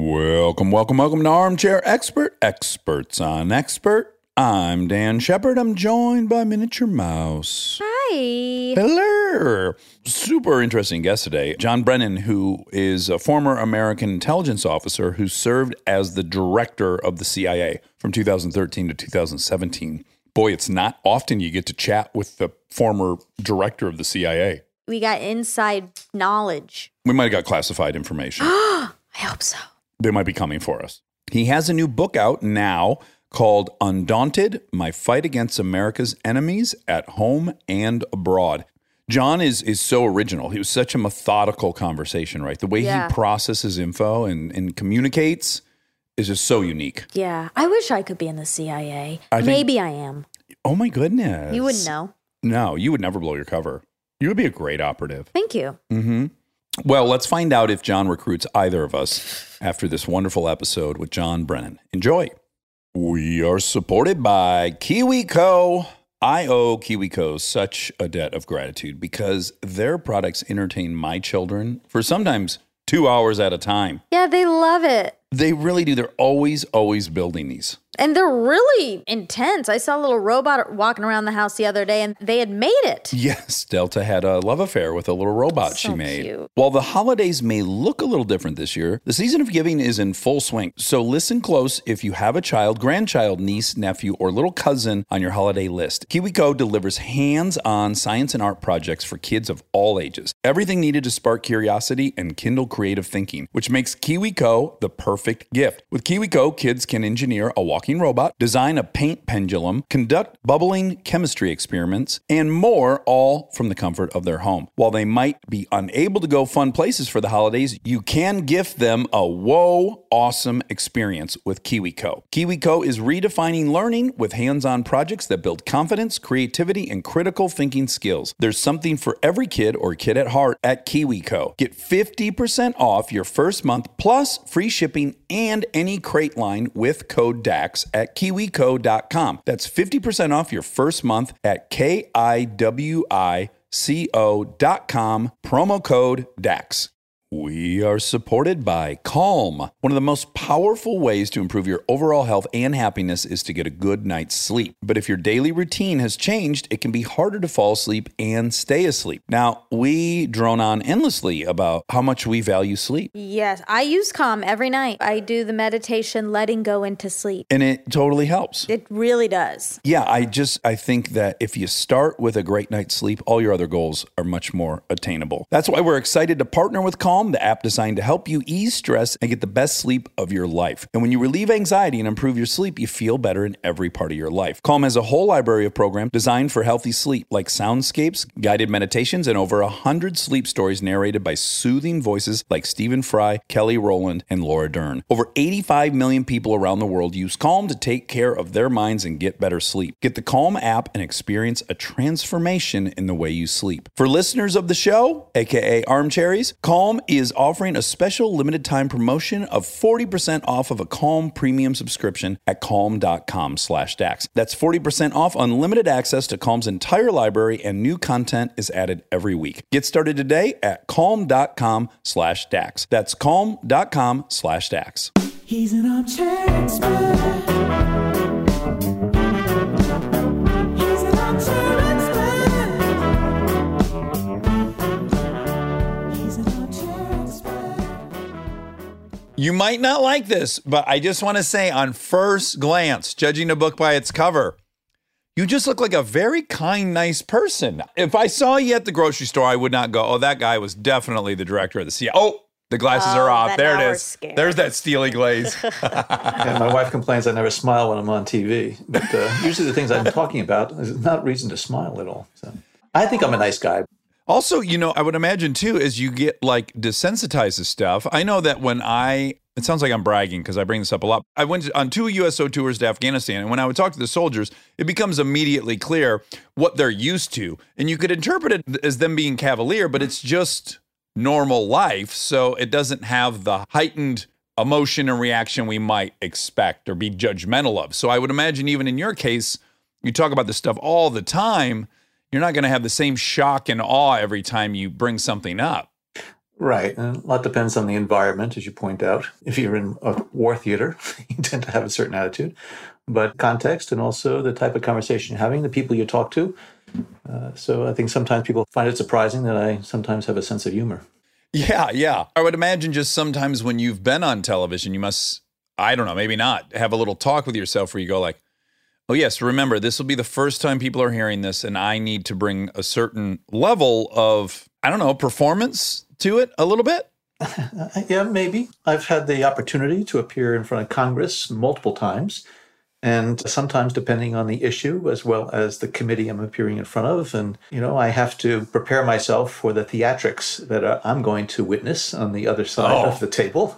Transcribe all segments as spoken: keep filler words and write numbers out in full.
Welcome, welcome, welcome to Armchair Expert, Experts on Expert. I'm Dan Shepard. I'm joined by Miniature Mouse. Hi. Hello. Super interesting guest today. John Brennan, who is a former American intelligence officer who served as the director of the C I A from two thousand thirteen to two thousand seventeen. Boy, it's not often you get to chat with the former director of the C I A. We got inside knowledge. We might have got classified information. I hope so. They might be coming for us. He has a new book out now called Undaunted, My Fight Against America's Enemies at Home and Abroad. John is is so original. He was such a methodical conversation, right? The way Yeah. he processes info and, and communicates is just so unique. Yeah. I wish I could be in the C I A. I think- Maybe I am. Oh my goodness. You wouldn't know. No, you would never blow your cover. You would be a great operative. Thank you. Mm-hmm. Well, let's find out if John recruits either of us after this wonderful episode with John Brennan. Enjoy. We are supported by KiwiCo. I owe KiwiCo such a debt of gratitude because their products entertain my children for sometimes two hours at a time. Yeah, they love it. They really do. They're always, always building these. And they're really intense. I saw a little robot walking around the house the other day, and they had made it. Yes, Delta had a love affair with a little robot So she made. cute. While the holidays may look a little different this year, the season of giving is in full swing. So listen close if you have a child, grandchild, niece, nephew, or little cousin on your holiday list. KiwiCo delivers hands-on science and art projects for kids of all ages. Everything needed to spark curiosity and kindle creative thinking, which makes KiwiCo the perfect gift. With KiwiCo, kids can engineer a walking robot, design a paint pendulum, conduct bubbling chemistry experiments, and more, all from the comfort of their home. While they might be unable to go fun places for the holidays, you can gift them a whoa awesome experience with KiwiCo. KiwiCo is redefining learning with hands-on projects that build confidence, creativity, and critical thinking skills. There's something for every kid or kid at heart at KiwiCo. Get fifty percent off your first month plus free shipping and any crate line with code D A X at kiwico dot com. That's fifty percent off your first month at K I W I C O dot com, promo code D A X. We are supported by Calm. One of the most powerful ways to improve your overall health and happiness is to get a good night's sleep. But if your daily routine has changed, it can be harder to fall asleep and stay asleep. Now, we drone on endlessly about how much we value sleep. Yes, I use Calm every night. I do the meditation, letting go into sleep. And it totally helps. It really does. Yeah, I just, I think that if you start with a great night's sleep, all your other goals are much more attainable. That's why we're excited to partner with Calm, the app designed to help you ease stress and get the best sleep of your life. And when you relieve anxiety and improve your sleep, you feel better in every part of your life. Calm has a whole library of programs designed for healthy sleep, like soundscapes, guided meditations, and over one hundred sleep stories narrated by soothing voices like Stephen Fry, Kelly Rowland, and Laura Dern. Over eighty-five million people around the world use Calm to take care of their minds and get better sleep. Get the Calm app and experience a transformation in the way you sleep. For listeners of the show, aka Armcharies, Calm is offering a special limited time promotion of forty percent off of a Calm premium subscription at calm dot com slash dax. That's forty percent off unlimited access to Calm's entire library, and new content is added every week. Get started today at calm dot com slash dax. That's calm dot com slash dax. He's an armchair expert. He's an armchair expert. He's an armchair expert. You might not like this, but I just want to say on first glance, judging a book by its cover, you just look like a very kind, nice person. If I saw you at the grocery store, I would not go, oh, that guy was definitely the director of the C I A. Oh, the glasses Oh, are off. then There now it we're is. scared. There's that steely glaze. And my wife complains I never smile when I'm on T V. But uh, usually the things I'm talking about is not reason to smile at all. So I think I'm a nice guy. Also, you know, I would imagine too, as you get like desensitized to stuff. I know that when I, it sounds like I'm bragging because I bring this up a lot. I went on two U S O tours to Afghanistan, and when I would talk to the soldiers, it becomes immediately clear what they're used to. And you could interpret it as them being cavalier, but it's just normal life. So it doesn't have the heightened emotion and reaction we might expect or be judgmental of. So I would imagine even in your case, you talk about this stuff all the time. You're not going to have the same shock and awe every time you bring something up. Right. And a lot depends on the environment, as you point out. If you're in a war theater, you tend to have a certain attitude. But context and also the type of conversation you're having, the people you talk to. Uh, so I think sometimes people find it surprising that I sometimes have a sense of humor. Yeah, yeah. I would imagine just sometimes when you've been on television, you must, I don't know, maybe not, have a little talk with yourself where you go like, oh, yes, remember, this will be the first time people are hearing this, and I need to bring a certain level of, I don't know, performance to it a little bit? Yeah, maybe. I've had the opportunity to appear in front of Congress multiple times, and sometimes depending on the issue as well as the committee I'm appearing in front of. And, you know, I have to prepare myself for the theatrics that uh, I'm going to witness on the other side Oh. of the table.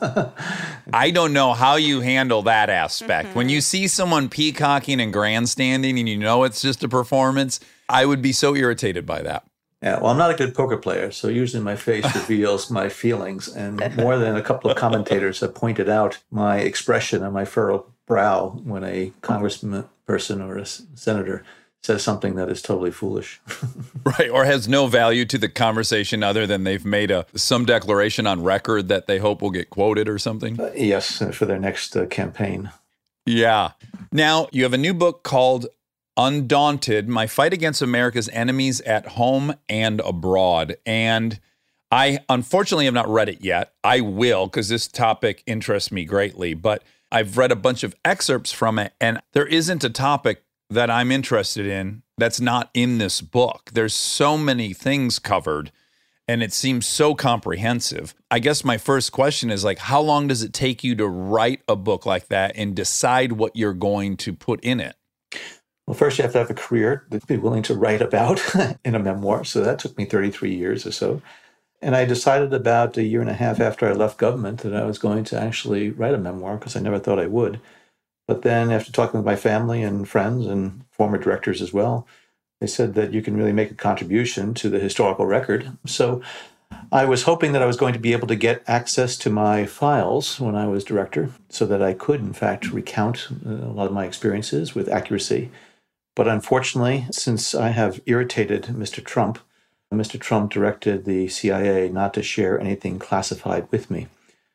I don't know how you handle that aspect. When you see someone peacocking and grandstanding and you know it's just a performance, I would be so irritated by that. Yeah, well, I'm not a good poker player, so usually my face reveals my feelings. And more than a couple of commentators have pointed out my expression on my furrowed brow when a congressman person or a s- senator says something that is totally foolish. Right, or has no value to the conversation other than they've made a some declaration on record that they hope will get quoted or something. Uh, yes, uh, for their next uh, campaign. Yeah. Now, you have a new book called Undaunted, My Fight Against America's Enemies at Home and Abroad. And I unfortunately have not read it yet. I will, because this topic interests me greatly. But I've read a bunch of excerpts from it, and there isn't a topic that I'm interested in that's not in this book. There's so many things covered, and it seems so comprehensive. I guess my first question is like, how long does it take you to write a book like that and decide what you're going to put in it? Well, first you have to have a career to be willing to write about in a memoir. So that took me thirty-three years or so. And I decided about a year and a half after I left government that I was going to actually write a memoir because I never thought I would. But then after talking with my family and friends and former directors as well, they said that you can really make a contribution to the historical record. So I was hoping that I was going to be able to get access to my files when I was director so that I could, in fact, recount a lot of my experiences with accuracy. But unfortunately, since I have irritated Mister Trump, Mister Trump directed the C I A not to share anything classified with me.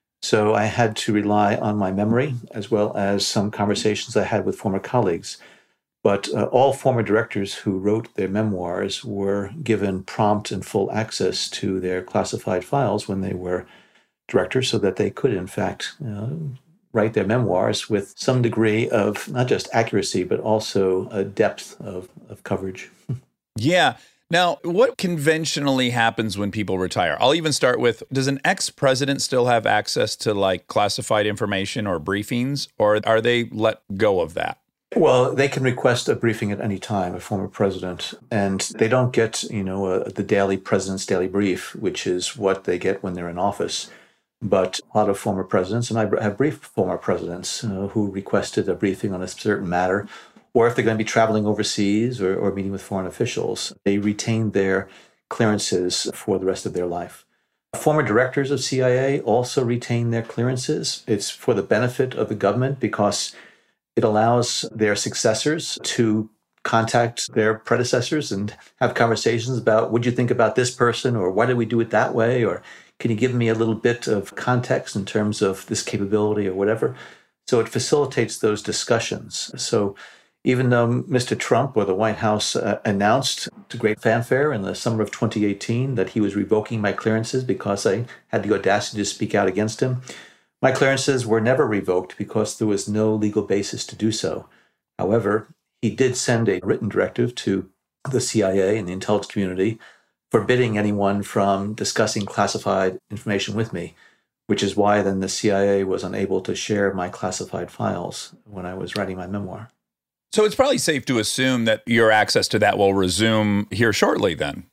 So I had to rely on my memory as well as some conversations I had with former colleagues. But uh, all former directors who wrote their memoirs were given prompt and full access to their classified files when they were directors so that they could, in fact, you know, write their memoirs with some degree of not just accuracy, but also a depth of, of coverage. Yeah. Now, what conventionally happens when people retire? I'll even start with, does an ex-president still have access to like classified information or briefings, or are they let go of that? Well, they can request a briefing at any time, a former president, and they don't get, you know, uh, the daily president's daily brief, which is what they get when they're in office. But a lot of former presidents, and I have briefed former presidents uh, who requested a briefing on a certain matter, or if they're going to be traveling overseas or, or meeting with foreign officials, they retain their clearances for the rest of their life. Former directors of C I A also retain their clearances. It's for the benefit of the government because it allows their successors to contact their predecessors and have conversations about, what do you think about this person, or why did we do it that way, or can you give me a little bit of context in terms of this capability or whatever? So it facilitates those discussions. So even though Mister Trump or the White House uh, announced to great fanfare in the summer of twenty eighteen that he was revoking my clearances because I had the audacity to speak out against him, my clearances were never revoked because there was no legal basis to do so. However, he did send a written directive to the C I A and the intelligence community forbidding anyone from discussing classified information with me, which is why then the C I A was unable to share my classified files when I was writing my memoir. So it's probably safe to assume that your access to that will resume here shortly then.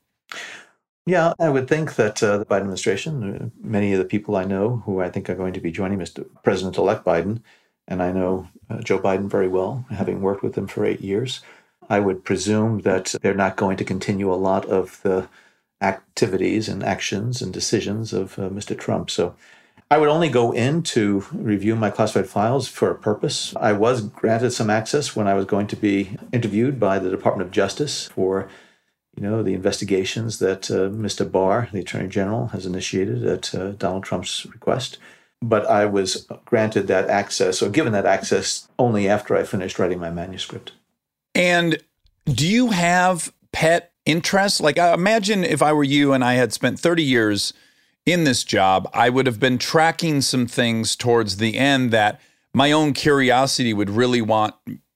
Yeah, I would think that uh, the Biden administration, uh, many of the people I know who I think are going to be joining Mister President-elect Biden, and I know uh, Joe Biden very well, having worked with him for eight years, I would presume that they're not going to continue a lot of the activities and actions and decisions of uh, Mister Trump. So I would only go in to review my classified files for a purpose. I was granted some access when I was going to be interviewed by the Department of Justice for you know, the investigations that uh, Mister Barr, the Attorney General, has initiated at uh, Donald Trump's request. But I was granted that access, or given that access, only after I finished writing my manuscript. And do you have pet interests? Like, I imagine if I were you and I had spent thirty years in this job, I would have been tracking some things towards the end that my own curiosity would really want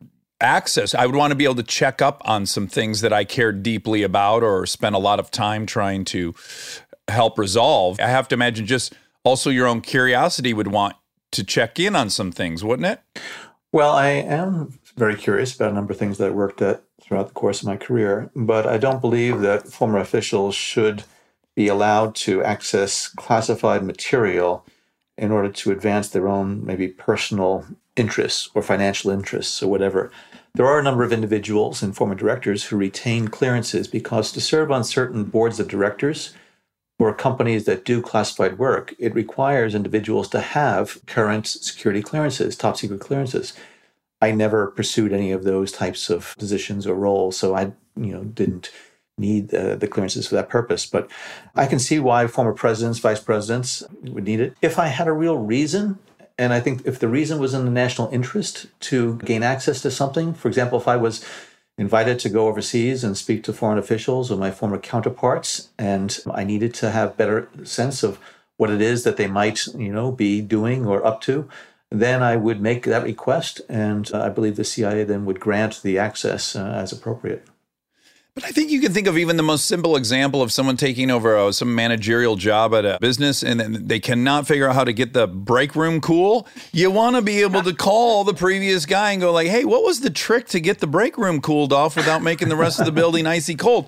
access. I would want to be able to check up on some things that I cared deeply about or spent a lot of time trying to help resolve. I have to imagine just also your own curiosity would want to check in on some things, wouldn't it? Well, I am very curious about a number of things that I worked at throughout the course of my career, but I don't believe that former officials should be allowed to access classified material in order to advance their own maybe personal interests or financial interests or whatever. There are a number of individuals and former directors who retain clearances because to serve on certain boards of directors for companies that do classified work, it requires individuals to have current security clearances, top secret clearances. I never pursued any of those types of positions or roles, so I, you know, didn't need uh, the clearances for that purpose. But I can see why former presidents, vice presidents would need it. If I had a real reason, and I think if the reason was in the national interest to gain access to something, for example, if I was invited to go overseas and speak to foreign officials or my former counterparts, and I needed to have better sense of what it is that they might, you know, be doing or up to, then I would make that request, and uh, I believe the C I A then would grant the access uh, as appropriate. But I think you can think of even the most simple example of someone taking over a, some managerial job at a business and then they cannot figure out how to get the break room cool. You want to be able to call the previous guy and go like, hey, what was the trick to get the break room cooled off without making the rest of the building icy cold?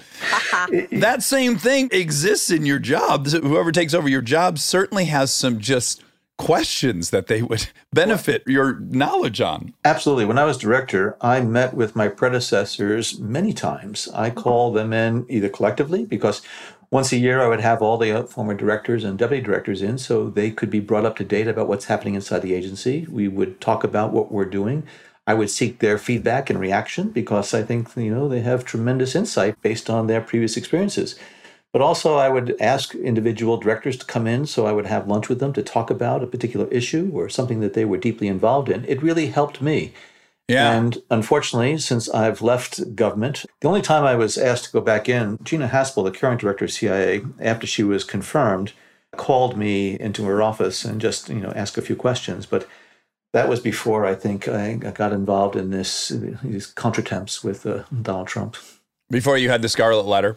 That same thing exists in your job. Whoever takes over your job certainly has some just questions that they would benefit your knowledge on. Absolutely. When I was director, I met with my predecessors many times. I called them in either collectively, because once a year I would have all the former directors and deputy directors in so they could be brought up to date about what's happening inside the agency. We would talk about what we're doing. I would seek their feedback and reaction because I think, you know, they have tremendous insight based on their previous experiences. But also I would ask individual directors to come in, so I would have lunch with them to talk about a particular issue or something that they were deeply involved in. It really helped me. Yeah. And unfortunately, since I've left government, the only time I was asked to go back in, Gina Haspel, the current director of C I A, after she was confirmed, called me into her office and just, you know, asked a few questions. But that was before I think I got involved in this these contretemps with uh, Donald Trump. Before you had the Scarlet Letter.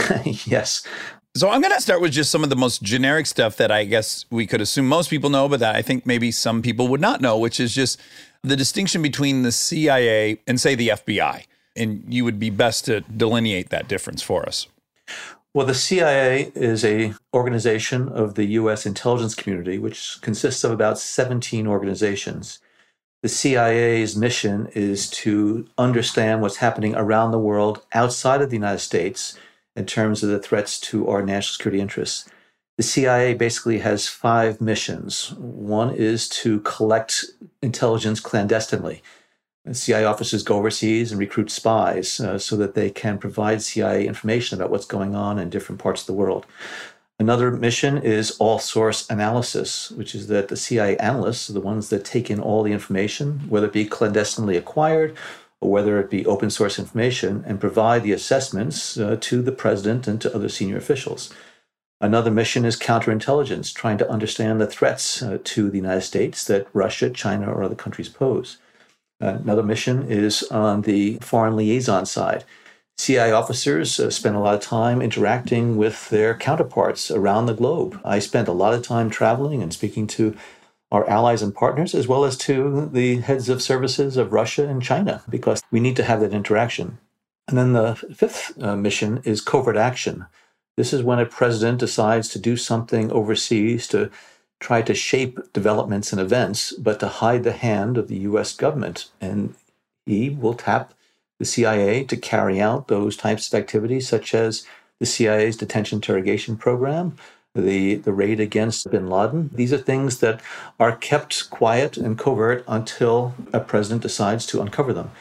Yes. So I'm going to start with just some of the most generic stuff that I guess we could assume most people know, but that I think maybe some people would not know, which is just the distinction between the C I A and, say, the F B I. And you would be best to delineate that difference for us. Well, the C I A is a organization of the U S intelligence community, which consists of about seventeen organizations. The C I A's mission is to understand what's happening around the world outside of the United States in terms of the threats to our national security interests. The C I A basically has five missions. One is to collect intelligence clandestinely. C I A officers go overseas and recruit spies uh, so that they can provide C I A information about what's going on in different parts of the world. Another mission is all-source analysis, which is that the C I A analysts are the ones that take in all the information, whether it be clandestinely acquired or whether it be open source information, and provide the assessments uh, to the president and to other senior officials. Another mission is counterintelligence, trying to understand the threats uh, to the United States that Russia, China, or other countries pose. Uh, another mission is on the foreign liaison side. C I A officers uh, spend a lot of time interacting with their counterparts around the globe. I spent a lot of time traveling and speaking to our allies and partners, as well as to the heads of services of Russia and China, because we need to have that interaction. And then the fifth uh, mission is covert action. This is when a president decides to do something overseas to try to shape developments and events, but to hide the hand of the U S government. And he will tap the C I A to carry out those types of activities, such as the C I A's detention interrogation program, the, the raid against bin Laden. These are things that are kept quiet and covert until a president decides to uncover them.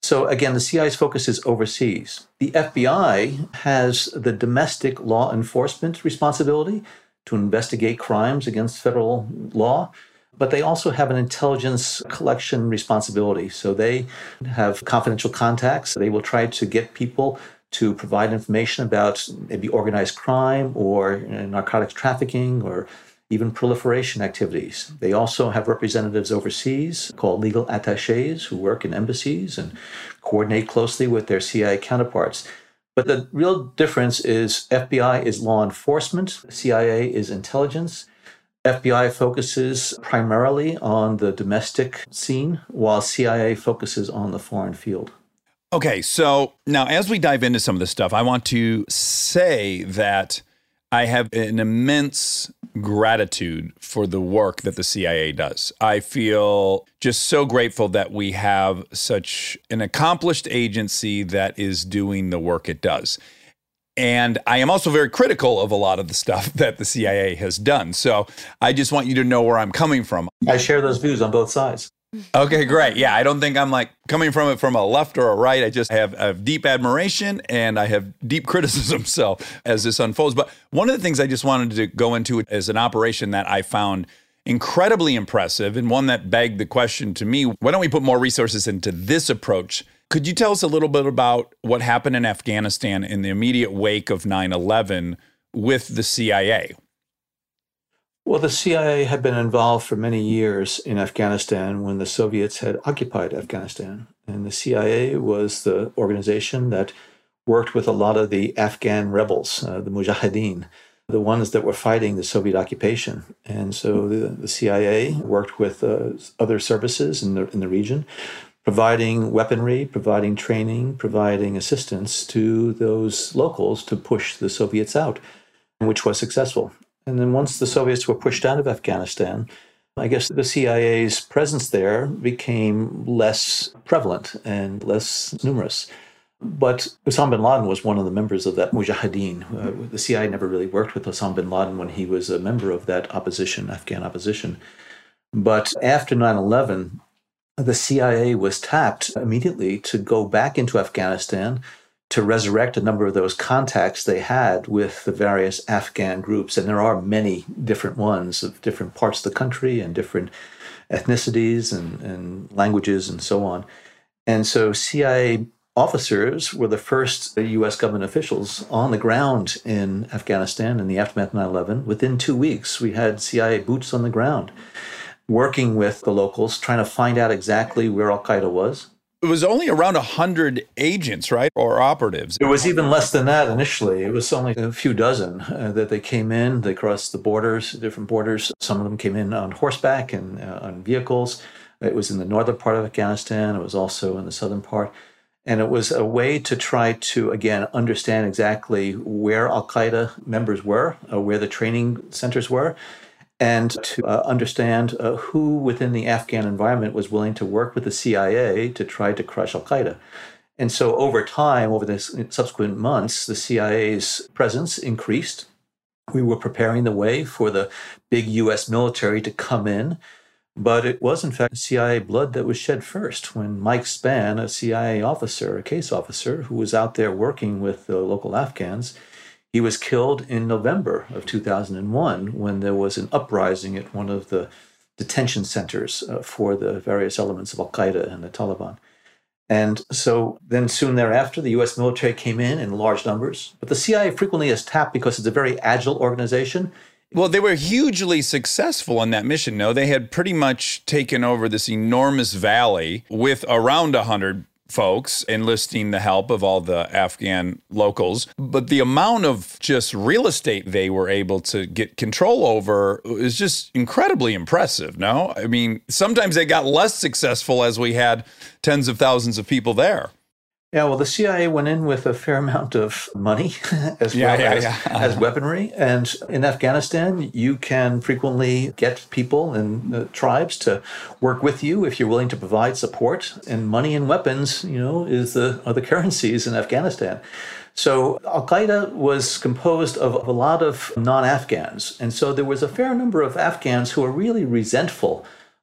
So again, the C I A's focus is overseas. The F B I has the domestic law enforcement responsibility to investigate crimes against federal law, but they also have an intelligence collection responsibility. So they have confidential contacts. They will try to get people to provide information about maybe organized crime or you know, narcotics trafficking or even proliferation activities. They also have representatives overseas called legal attachés who work in embassies and coordinate closely with their C I A counterparts. But the real difference is F B I is law enforcement, C I A is intelligence. F B I focuses primarily on the domestic scene, while C I A focuses on the foreign field. Okay, so now as we dive into some of this stuff, I want to say that I have an immense gratitude for the work that the C I A does. I feel just so grateful that we have such an accomplished agency that is doing the work it does. And I am also very critical of a lot of the stuff that the C I A has done. So I just want you to know where I'm coming from. I share those views on both sides. Okay, great. Yeah, I don't think I'm like coming from it from a left or a right. I just have, I have deep admiration and I have deep criticism. So as this unfolds, but one of the things I just wanted to go into is an operation that I found incredibly impressive and one that begged the question to me, why don't we put more resources into this approach? Could you tell us a little bit about what happened in Afghanistan in the immediate wake of nine eleven with the C I A? Well, the C I A had been involved for many years in Afghanistan when the Soviets had occupied Afghanistan. And the C I A was the organization that worked with a lot of the Afghan rebels, uh, the Mujahideen, the ones that were fighting the Soviet occupation. And so the, the C I A worked with uh, other services in the, in the region, providing weaponry, providing training, providing assistance to those locals to push the Soviets out, which was successful. And then once the Soviets were pushed out of Afghanistan, I guess the C I A's presence there became less prevalent and less numerous. But Osama bin Laden was one of the members of that Mujahideen. Uh, the C I A never really worked with Osama bin Laden when he was a member of that opposition, Afghan opposition. But after nine eleven, the C I A was tapped immediately to go back into Afghanistan to resurrect a number of those contacts they had with the various Afghan groups. And there are many different ones of different parts of the country and different ethnicities and, and languages and so on. And so C I A officers were the first U S government officials on the ground in Afghanistan in the aftermath of nine eleven. Within two weeks, we had C I A boots on the ground working with the locals, trying to find out exactly where al-Qaeda was. It was only around one hundred agents, right, or operatives. It was even less than that initially. It was only a few dozen uh, that they came in. They crossed the borders, different borders. Some of them came in on horseback and uh, on vehicles. It was in the northern part of Afghanistan. It was also in the southern part. And it was a way to try to, again, understand exactly where al-Qaeda members were, uh, where the training centers were, and to uh, understand uh, who within the Afghan environment was willing to work with the C I A to try to crush al-Qaeda. And so over time, over the subsequent months, the C I A's presence increased. We were preparing the way for the big U S military to come in. But it was, in fact, C I A blood that was shed first when Mike Spann, a C I A officer, a case officer, who was out there working with the local Afghans, he was killed in November of two thousand one when there was an uprising at one of the detention centers uh, for the various elements of al-Qaeda and the Taliban. And so then soon thereafter, the U S military came in in large numbers. But the C I A frequently is tapped because it's a very agile organization. Well, they were hugely successful in that mission. No, they had pretty much taken over this enormous valley with around one hundred folks, enlisting the help of all the Afghan locals. But the amount of just real estate they were able to get control over is just incredibly impressive, no? I mean, sometimes they got less successful as we had tens of thousands of people there. Yeah, well, the C I A went in with a fair amount of money as yeah, well yeah, as, yeah. as weaponry. And in Afghanistan, you can frequently get people and uh, tribes to work with you if you're willing to provide support. And money and weapons, you know, is the are the currencies in Afghanistan. So al-Qaeda was composed of a lot of non-Afghans. And so there was a fair number of Afghans who were really resentful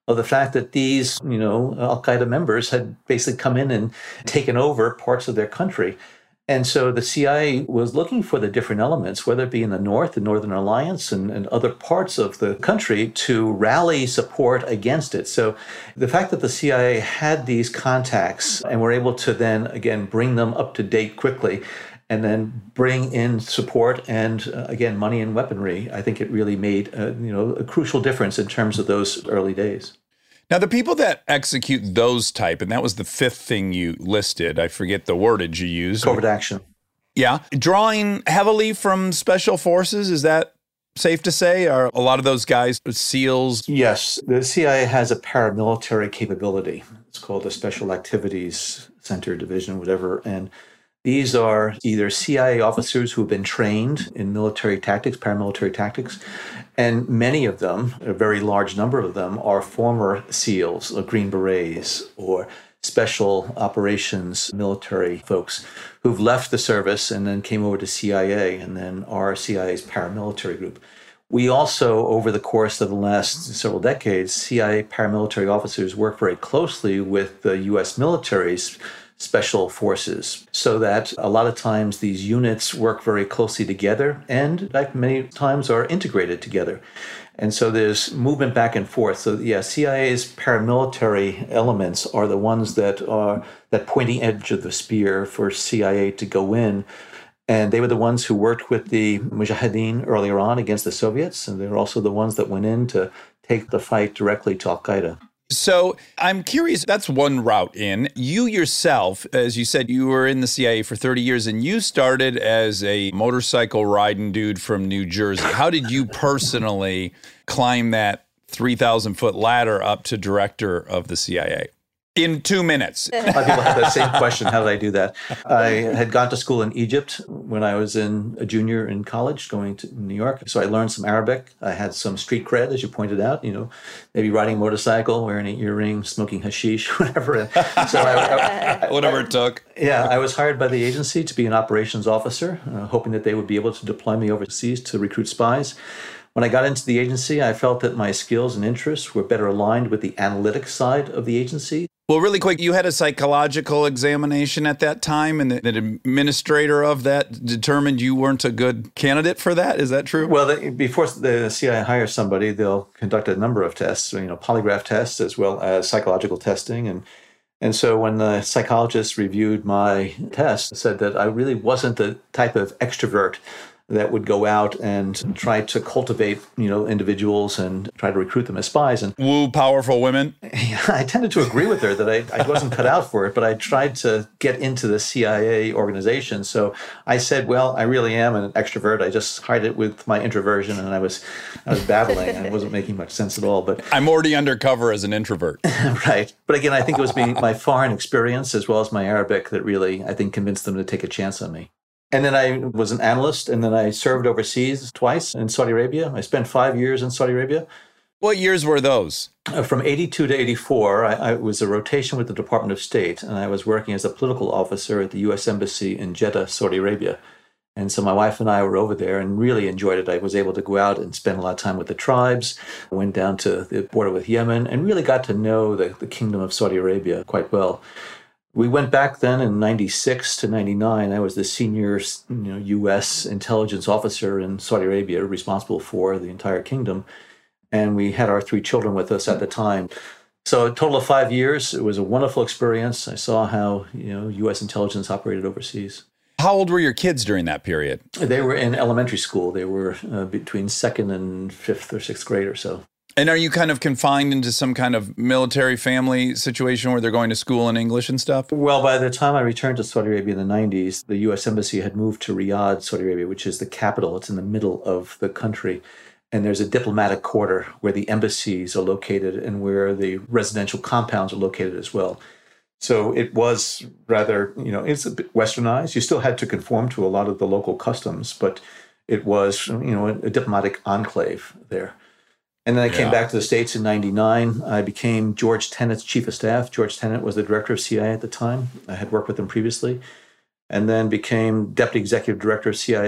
of the fact that these, you know, Al-Qaeda members had basically come in and taken over parts of their country. And so the C I A was looking for the different elements, whether it be in the North, the Northern Alliance, and, and other parts of the country, to rally support against it. So the fact that the C I A had these contacts and were able to then, again, bring them up to date quickly, and then bring in support and, uh, again, money and weaponry, I think it really made, uh, you know, a crucial difference in terms of those early days. Now, the people that execute those type, and that was the fifth thing you listed, I forget the wordage you used. Covert action. Yeah. Drawing heavily from special forces, is that safe to say? Are a lot of those guys SEALs? Yes. The C I A has a paramilitary capability. It's called the Special Activities Center Division, whatever. And these are either C I A officers who have been trained in military tactics, paramilitary tactics, and many of them, a very large number of them, are former SEALs or Green Berets or special operations military folks who've left the service and then came over to C I A and then are C I A's paramilitary group. We also, over the course of the last several decades, C I A paramilitary officers work very closely with the U S military's special forces, so that a lot of times these units work very closely together and like many times are integrated together. And so there's movement back and forth. So yeah, C I A's paramilitary elements are the ones that are that pointy edge of the spear for C I A to go in. And they were the ones who worked with the Mujahideen earlier on against the Soviets. And they're also the ones that went in to take the fight directly to Al-Qaeda. So I'm curious, that's one route in. You yourself, as you said, you were in the C I A for thirty years and you started as a motorcycle riding dude from New Jersey. How did you personally climb that three thousand foot ladder up to director of the C I A? In two minutes. A lot of people have that same question. How did I do that? I had gone to school in Egypt when I was in a junior in college, going to New York. So I learned some Arabic. I had some street cred, as you pointed out, you know, maybe riding a motorcycle, wearing an earring, smoking hashish, whatever. So I, I, Whatever it took. Yeah, I was hired by the agency to be an operations officer, uh, hoping that they would be able to deploy me overseas to recruit spies. When I got into the agency, I felt that my skills and interests were better aligned with the analytics side of the agency. Well, really quick, you had a psychological examination at that time, and the, the administrator of that determined you weren't a good candidate for that. Is that true? Well, the, before the C I A hires somebody, they'll conduct a number of tests, you know, polygraph tests as well as psychological testing. And and so when the psychologist reviewed my test, said that I really wasn't the type of extrovert that would go out and try to cultivate, you know, individuals and try to recruit them as spies. And woo powerful women. I tended to agree with her that I, I wasn't cut out for it, but I tried to get into the C I A organization. So I said, well, I really am an extrovert. I just hide it with my introversion, and I was I was babbling. And it wasn't making much sense at all. But I'm already undercover as an introvert. Right. But again, I think it was being my foreign experience as well as my Arabic that really, I think, convinced them to take a chance on me. And then I was an analyst, and then I served overseas twice in Saudi Arabia. I spent five years in Saudi Arabia. What years were those? Uh, from eighty-two to eighty-four, I, I was a rotation with the Department of State, and I was working as a political officer at the U S Embassy in Jeddah, Saudi Arabia. And so my wife and I were over there and really enjoyed it. I was able to go out and spend a lot of time with the tribes. I went down to the border with Yemen and really got to know the, the Kingdom of Saudi Arabia quite well. We went back then in ninety-six to ninety-nine. I was the senior, you know, U S intelligence officer in Saudi Arabia, responsible for the entire kingdom. And we had our three children with us at the time. So a total of five years. It was a wonderful experience. I saw how, you know, U S intelligence operated overseas. How old were your kids during that period? They were in elementary school. They were uh, between second and fifth or sixth grade or so. And are you kind of confined into some kind of military family situation where they're going to school in English and stuff? Well, by the time I returned to Saudi Arabia in the nineties, the U S Embassy had moved to Riyadh, Saudi Arabia, which is the capital. It's in the middle of the country. And there's a diplomatic quarter where the embassies are located and where the residential compounds are located as well. So it was rather, you know, it's a bit westernized. You still had to conform to a lot of the local customs, but it was, you know, a, a diplomatic enclave there. And then I came Yeah. back to the States in ninety-nine. I became George Tenet's chief of staff. George Tenet was the director of C I A at the time. I had worked with him previously. And then became deputy executive director of C I A.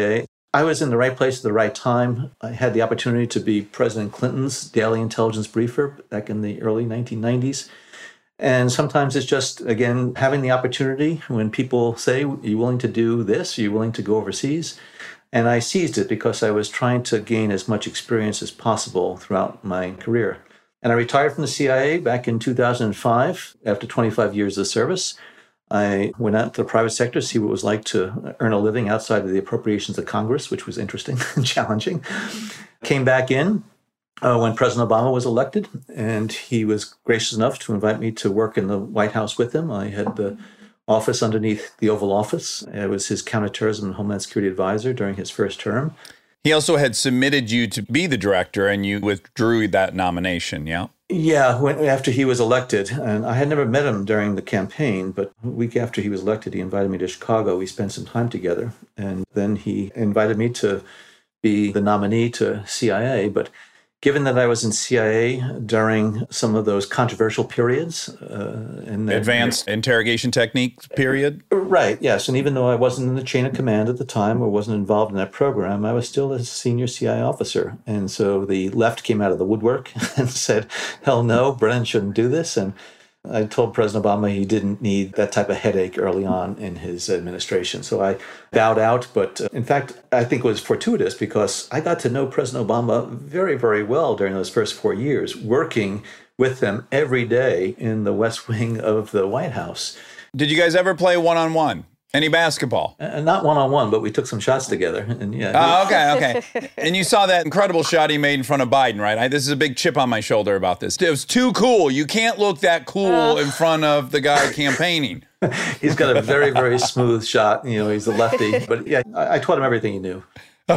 I was in the right place at the right time. I had the opportunity to be President Clinton's daily intelligence briefer back in the early nineteen nineties. And sometimes it's just, again, having the opportunity when people say, are you willing to do this? Are you willing to go overseas? And I seized it because I was trying to gain as much experience as possible throughout my career. And I retired from the C I A back in two thousand five after twenty-five years of service. I went out to the private sector to see what it was like to earn a living outside of the appropriations of Congress, which was interesting and challenging. Came back in uh, when President Obama was elected, and he was gracious enough to invite me to work in the White House with him. I had the office underneath the Oval Office. I was his counterterrorism and Homeland Security advisor during his first term. He also had submitted you to be the director, and you withdrew that nomination, yeah? Yeah, when, after he was elected. And I had never met him during the campaign, but a week after he was elected, he invited me to Chicago. We spent some time together. And then he invited me to be the nominee to C I A. But given that I was in C I A during some of those controversial periods. Uh, and Advanced uh, interrogation technique period? Right, yes. And even though I wasn't in the chain of command at the time or wasn't involved in that program, I was still a senior C I A officer. And so the left came out of the woodwork and said, hell no, Brennan shouldn't do this. And I told President Obama he didn't need that type of headache early on in his administration. So I bowed out. But uh, in fact, I think it was fortuitous because I got to know President Obama very, very well during those first four years, working with him every day in the West Wing of the White House. Did you guys ever play one-on-one? Any basketball? Uh, not one-on-one, but we took some shots together. And yeah. Oh, okay, okay. And you saw that incredible shot he made in front of Biden, right? I, this is a big chip on my shoulder about this. It was too cool. You can't look that cool in front of the guy campaigning. He's got a very, very smooth shot. You know, he's a lefty. But yeah, I, I taught him everything he knew.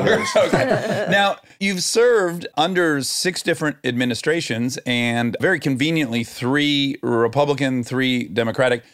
Okay. Now, you've served under six different administrations and very conveniently three Republican, three Democratic.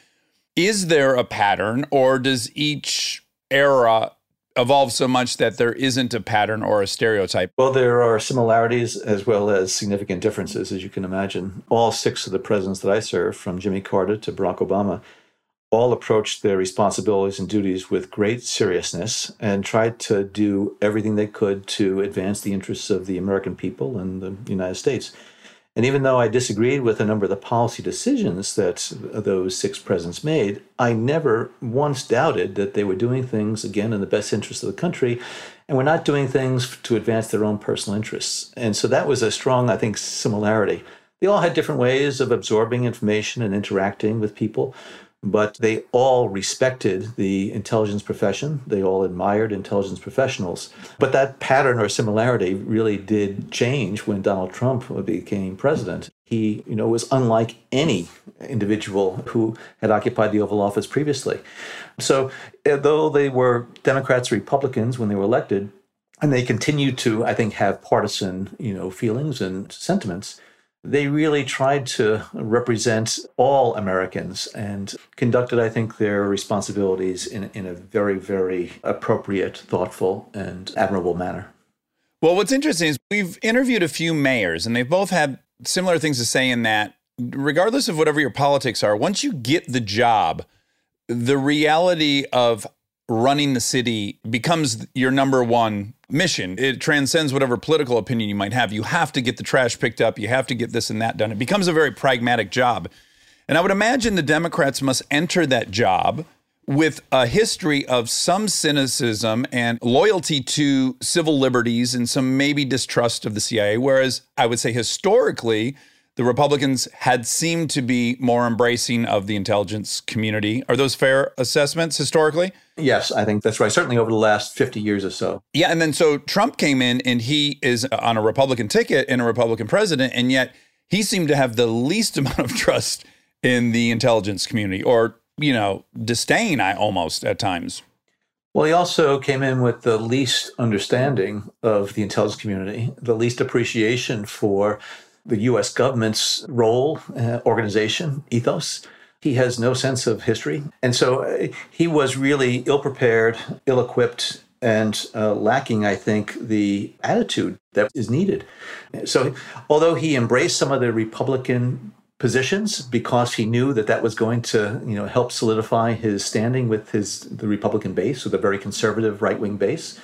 Is there a pattern, or does each era evolve so much that there isn't a pattern or a stereotype? Well, there are similarities as well as significant differences, as you can imagine. All six of the presidents that I served, from Jimmy Carter to Barack Obama, all approached their responsibilities and duties with great seriousness and tried to do everything they could to advance the interests of the American people and the United States. And even though I disagreed with a number of the policy decisions that those six presidents made, I never once doubted that they were doing things, again, in the best interest of the country, and were not doing things to advance their own personal interests. And so that was a strong, I think, similarity. They all had different ways of absorbing information and interacting with people, but they all respected the intelligence profession. They all admired intelligence professionals. But that pattern or similarity really did change when Donald Trump became president. He, you know, was unlike any individual who had occupied the Oval Office previously. So though they were Democrats or Republicans when they were elected, and they continued to, I think, have partisan, you know, feelings and sentiments, they really tried to represent all Americans and conducted, I think, their responsibilities in, in a very, very appropriate, thoughtful, and admirable manner. Well, what's interesting is we've interviewed a few mayors, and they've both had similar things to say in that, regardless of whatever your politics are, once you get the job, the reality of running the city becomes your number one mission. It transcends whatever political opinion you might have. You have to get the trash picked up. You have to get this and that done. It becomes a very pragmatic job. And I would imagine the Democrats must enter that job with a history of some cynicism and loyalty to civil liberties and some maybe distrust of the C I A, whereas I would say historically, the Republicans had seemed to be more embracing of the intelligence community. Are those fair assessments historically? Yes, I think that's right. Certainly over the last fifty years or so. Yeah, and then so Trump came in and he is on a Republican ticket and a Republican president, and yet he seemed to have the least amount of trust in the intelligence community, or, you know, disdain, I almost at times. Well, he also came in with the least understanding of the intelligence community, the least appreciation for the U S government's role, uh, organization, ethos. He has no sense of history. And so uh, he was really ill-prepared, ill-equipped, and uh, lacking, I think, the attitude that is needed. So although he embraced some of the Republican positions because he knew that that was going to, you know, help solidify his standing with his the Republican base, with a very conservative right-wing base,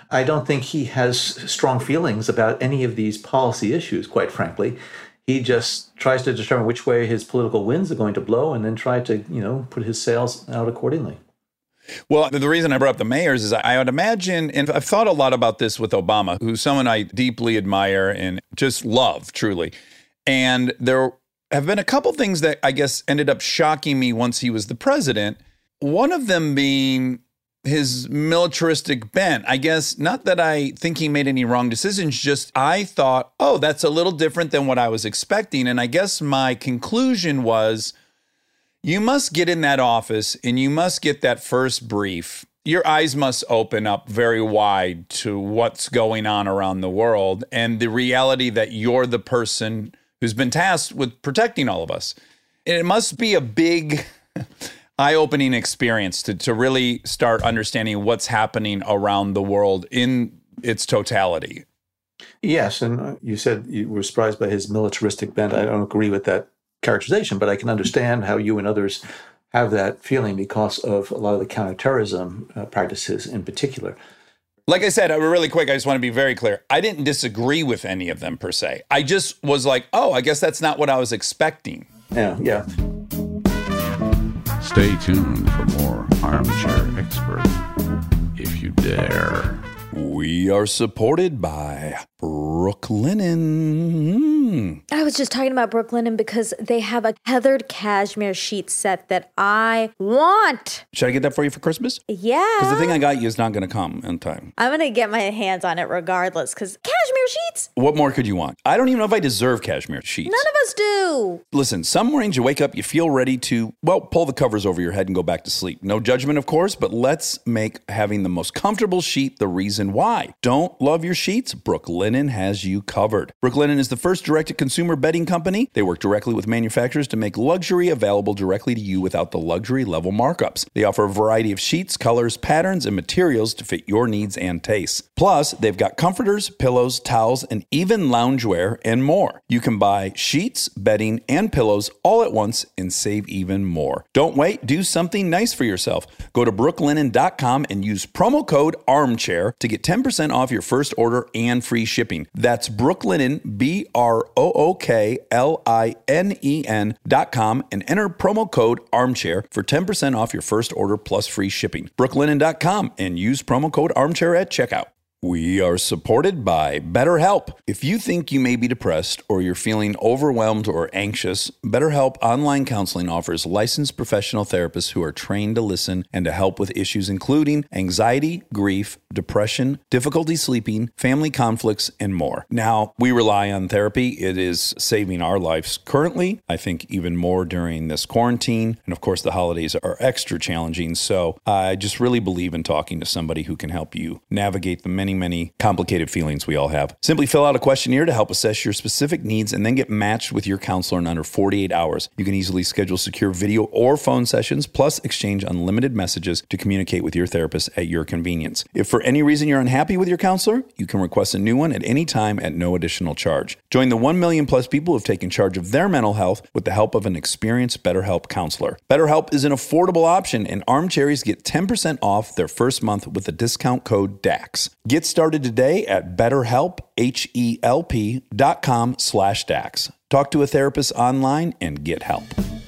I don't think he has strong feelings about any of these policy issues, quite frankly. He just tries to determine which way his political winds are going to blow and then try to, you know, put his sails out accordingly. Well, the reason I brought up the mayors is I would imagine, and I've thought a lot about this with Obama, who's someone I deeply admire and just love, truly. And there have been a couple things that I guess ended up shocking me once he was the president. One of them being his militaristic bent. I guess not that I think he made any wrong decisions, just I thought, oh, that's a little different than what I was expecting. And I guess my conclusion was, you must get in that office and you must get that first brief. Your eyes must open up very wide to what's going on around the world and the reality that you're the person who's been tasked with protecting all of us. And it must be a big eye-opening experience to, to really start understanding what's happening around the world in its totality. Yes, and you said you were surprised by his militaristic bent. I don't agree with that characterization, but I can understand how you and others have that feeling because of a lot of the counterterrorism uh, practices in particular. Like I said, really quick, I just want to be very clear. I didn't disagree with any of them per se. I just was like, oh, I guess that's not what I was expecting. Yeah, yeah. Stay tuned for more Armchair Expert, if you dare. We are supported by Brooklinen. I was just talking about Brooklinen because they have a heathered cashmere sheet set that I want. Should I get that for you for Christmas? Yeah. Because the thing I got you is not going to come in time. I'm going to get my hands on it regardless because cashmere sheets? What more could you want? I don't even know if I deserve cashmere sheets. None of us do. Listen, some mornings you wake up, you feel ready to, well, pull the covers over your head and go back to sleep. No judgment, of course, but let's make having the most comfortable sheet the reason why. Don't love your sheets? Brooklinen has you covered. Brooklinen is the first direct-to-consumer bedding company. They work directly with manufacturers to make luxury available directly to you without the luxury level markups. They offer a variety of sheets, colors, patterns, and materials to fit your needs and tastes. Plus, they've got comforters, pillows, towels, and even loungewear and more. You can buy sheets, bedding, and pillows all at once and save even more. Don't wait. Do something nice for yourself. Go to brooklinen dot com and use promo code ARMCHAIR to get ten percent off your first order and free shipping. That's Brooklinen, B R O O K L I N E N dot com, and enter promo code ARMCHAIR for ten percent off your first order plus free shipping. brooklinen dot com and use promo code ARMCHAIR at checkout. We are supported by BetterHelp. If you think you may be depressed or you're feeling overwhelmed or anxious, BetterHelp Online Counseling offers licensed professional therapists who are trained to listen and to help with issues including anxiety, grief, depression, difficulty sleeping, family conflicts, and more. Now, we rely on therapy. It is saving our lives currently. I think even more during this quarantine. And of course, the holidays are extra challenging. So I just really believe in talking to somebody who can help you navigate the many Many, many complicated feelings we all have. Simply fill out a questionnaire to help assess your specific needs and then get matched with your counselor in under forty-eight hours. You can easily schedule secure video or phone sessions, plus exchange unlimited messages to communicate with your therapist at your convenience. If for any reason you're unhappy with your counselor, you can request a new one at any time at no additional charge. Join the one million plus people who have taken charge of their mental health with the help of an experienced BetterHelp counselor. BetterHelp is an affordable option, and Armchairies get ten percent off their first month with the discount code D A X. Get started today at BetterHelp, H-E-L-P dot com slash DAX. Talk to a therapist online and get help.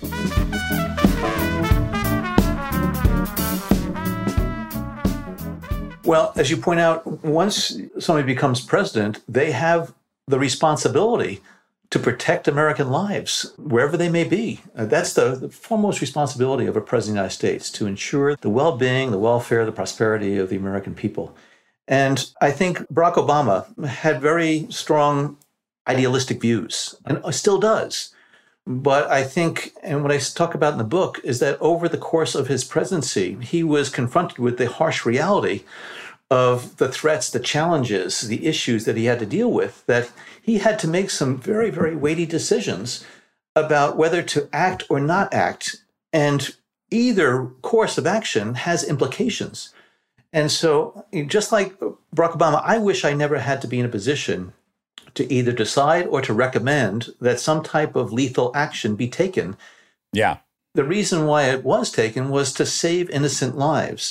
Well, as you point out, once somebody becomes president, they have the responsibility to protect American lives, wherever they may be. Uh, that's the, the foremost responsibility of a president of the United States, to ensure the well-being, the welfare, the prosperity of the American people. And I think Barack Obama had very strong idealistic views, and still does. But I think, and what I talk about in the book, is that over the course of his presidency, he was confronted with the harsh reality of the threats, the challenges, the issues that he had to deal with, that he had to make some very, very weighty decisions about whether to act or not act. And either course of action has implications. And so, just like Barack Obama, I wish I never had to be in a position to either decide or to recommend that some type of lethal action be taken. Yeah. The reason why it was taken was to save innocent lives.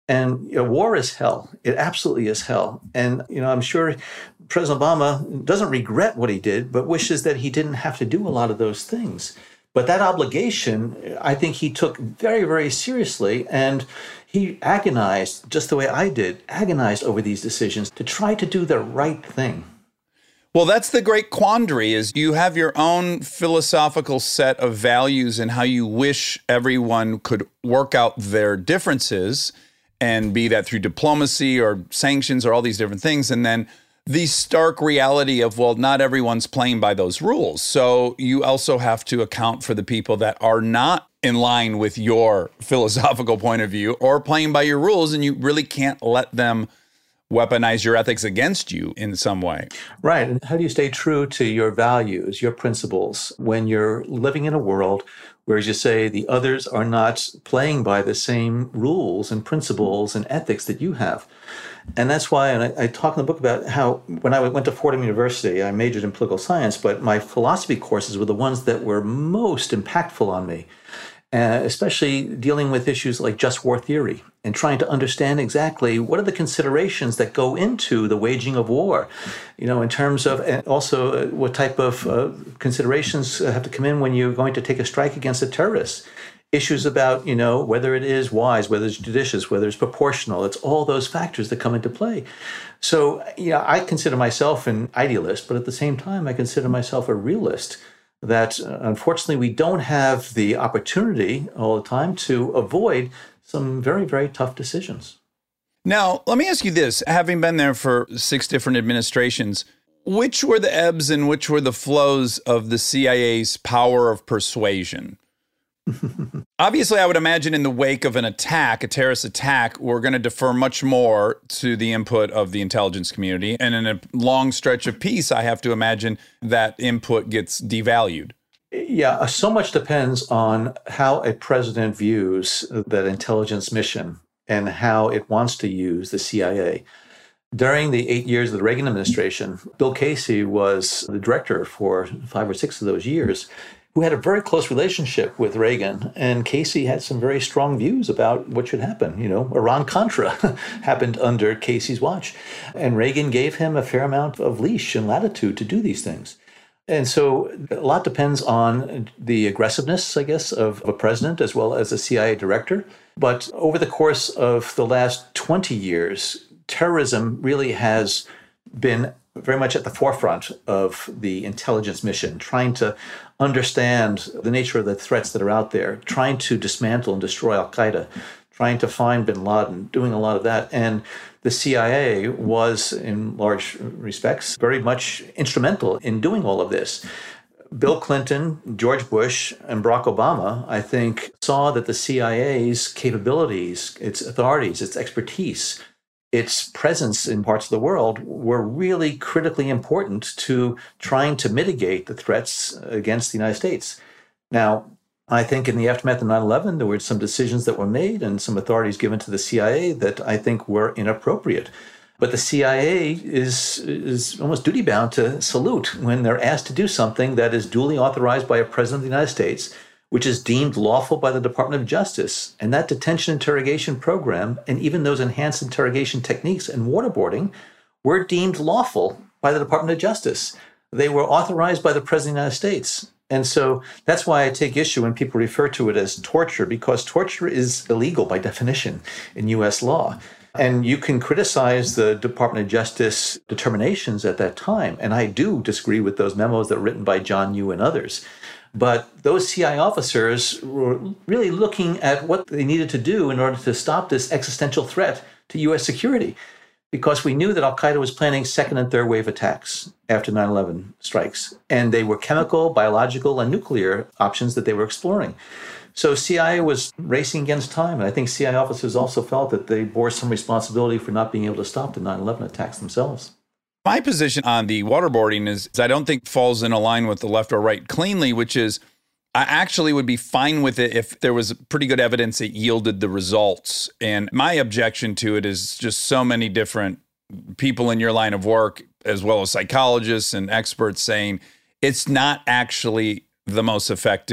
And you know, war is hell. It absolutely is hell. And you know, I'm sure President Obama doesn't regret what he did, but wishes that he didn't have to do a lot of those things. But that obligation, I think he took very, very seriously. And he agonized, just the way I did, agonized over these decisions to try to do the right thing. Well, that's the great quandary, is you have your own philosophical set of values and how you wish everyone could work out their differences, and be that through diplomacy or sanctions or all these different things. And then the stark reality of, well, not everyone's playing by those rules. So you also have to account for the people that are not in line with your philosophical point of view or playing by your rules, and you really can't let them weaponize your ethics against you in some way. Right. And how do you stay true to your values, your principles, when you're living in a world where, as you say, the others are not playing by the same rules and principles and ethics that you have? And that's why, and I, I talk in the book about how when I went to Fordham University, I majored in political science, but my philosophy courses were the ones that were most impactful on me, uh, especially dealing with issues like just war theory and trying to understand exactly what are the considerations that go into the waging of war, you know, in terms of, and also what type of uh, considerations have to come in when you're going to take a strike against a terrorist. Issues about, you know, whether it is wise, whether it's judicious, whether it's proportional. It's all those factors that come into play. So, you know, I consider myself an idealist, but at the same time, I consider myself a realist. That uh, unfortunately, we don't have the opportunity all the time to avoid some very, very tough decisions. Now, let me ask you this. Having been there for six different administrations, which were the ebbs and which were the flows of the C I A's power of persuasion? Obviously, I would imagine in the wake of an attack, a terrorist attack, we're going to defer much more to the input of the intelligence community. And in a long stretch of peace, I have to imagine that input gets devalued. Yeah, so much depends on how a president views that intelligence mission and how it wants to use the C I A. During the eight years of the Reagan administration, Bill Casey was the director for five or six of those years, who had a very close relationship with Reagan. And Casey had some very strong views about what should happen. You know, Iran-Contra happened under Casey's watch. And Reagan gave him a fair amount of leash and latitude to do these things. And so a lot depends on the aggressiveness, I guess, of a president as well as a C I A director. But over the course of the last twenty years, terrorism really has been very much at the forefront of the intelligence mission, trying to understand the nature of the threats that are out there, trying to dismantle and destroy Al-Qaeda, trying to find bin Laden, doing a lot of that. And the C I A was, in large respects, very much instrumental in doing all of this. Bill Clinton, George Bush, and Barack Obama, I think, saw that the C I A's capabilities, its authorities, its expertise, its presence in parts of the world were really critically important to trying to mitigate the threats against the United States. Now, I think in the aftermath of nine eleven, there were some decisions that were made and some authorities given to the C I A that I think were inappropriate. But the C I A is, is almost duty-bound to salute when they're asked to do something that is duly authorized by a president of the United States, which is deemed lawful by the Department of Justice. And that detention interrogation program, and even those enhanced interrogation techniques and waterboarding, were deemed lawful by the Department of Justice. They were authorized by the President of the United States. And so that's why I take issue when people refer to it as torture, because torture is illegal by definition in U S law. And you can criticize the Department of Justice determinations at that time. And I do disagree with those memos that were written by John Yoo and others. But those C I A officers were really looking at what they needed to do in order to stop this existential threat to U S security, because we knew that Al-Qaeda was planning second and third wave attacks after nine eleven strikes. And they were chemical, biological, and nuclear options that they were exploring. So C I A was racing against time. And I think C I A officers also felt that they bore some responsibility for not being able to stop the nine eleven attacks themselves. My position on the waterboarding is, is I don't think falls in a line with the left or right cleanly, which is I actually would be fine with it if there was pretty good evidence it yielded the results. And my objection to it is just so many different people in your line of work, as well as psychologists and experts, saying it's not actually the most effective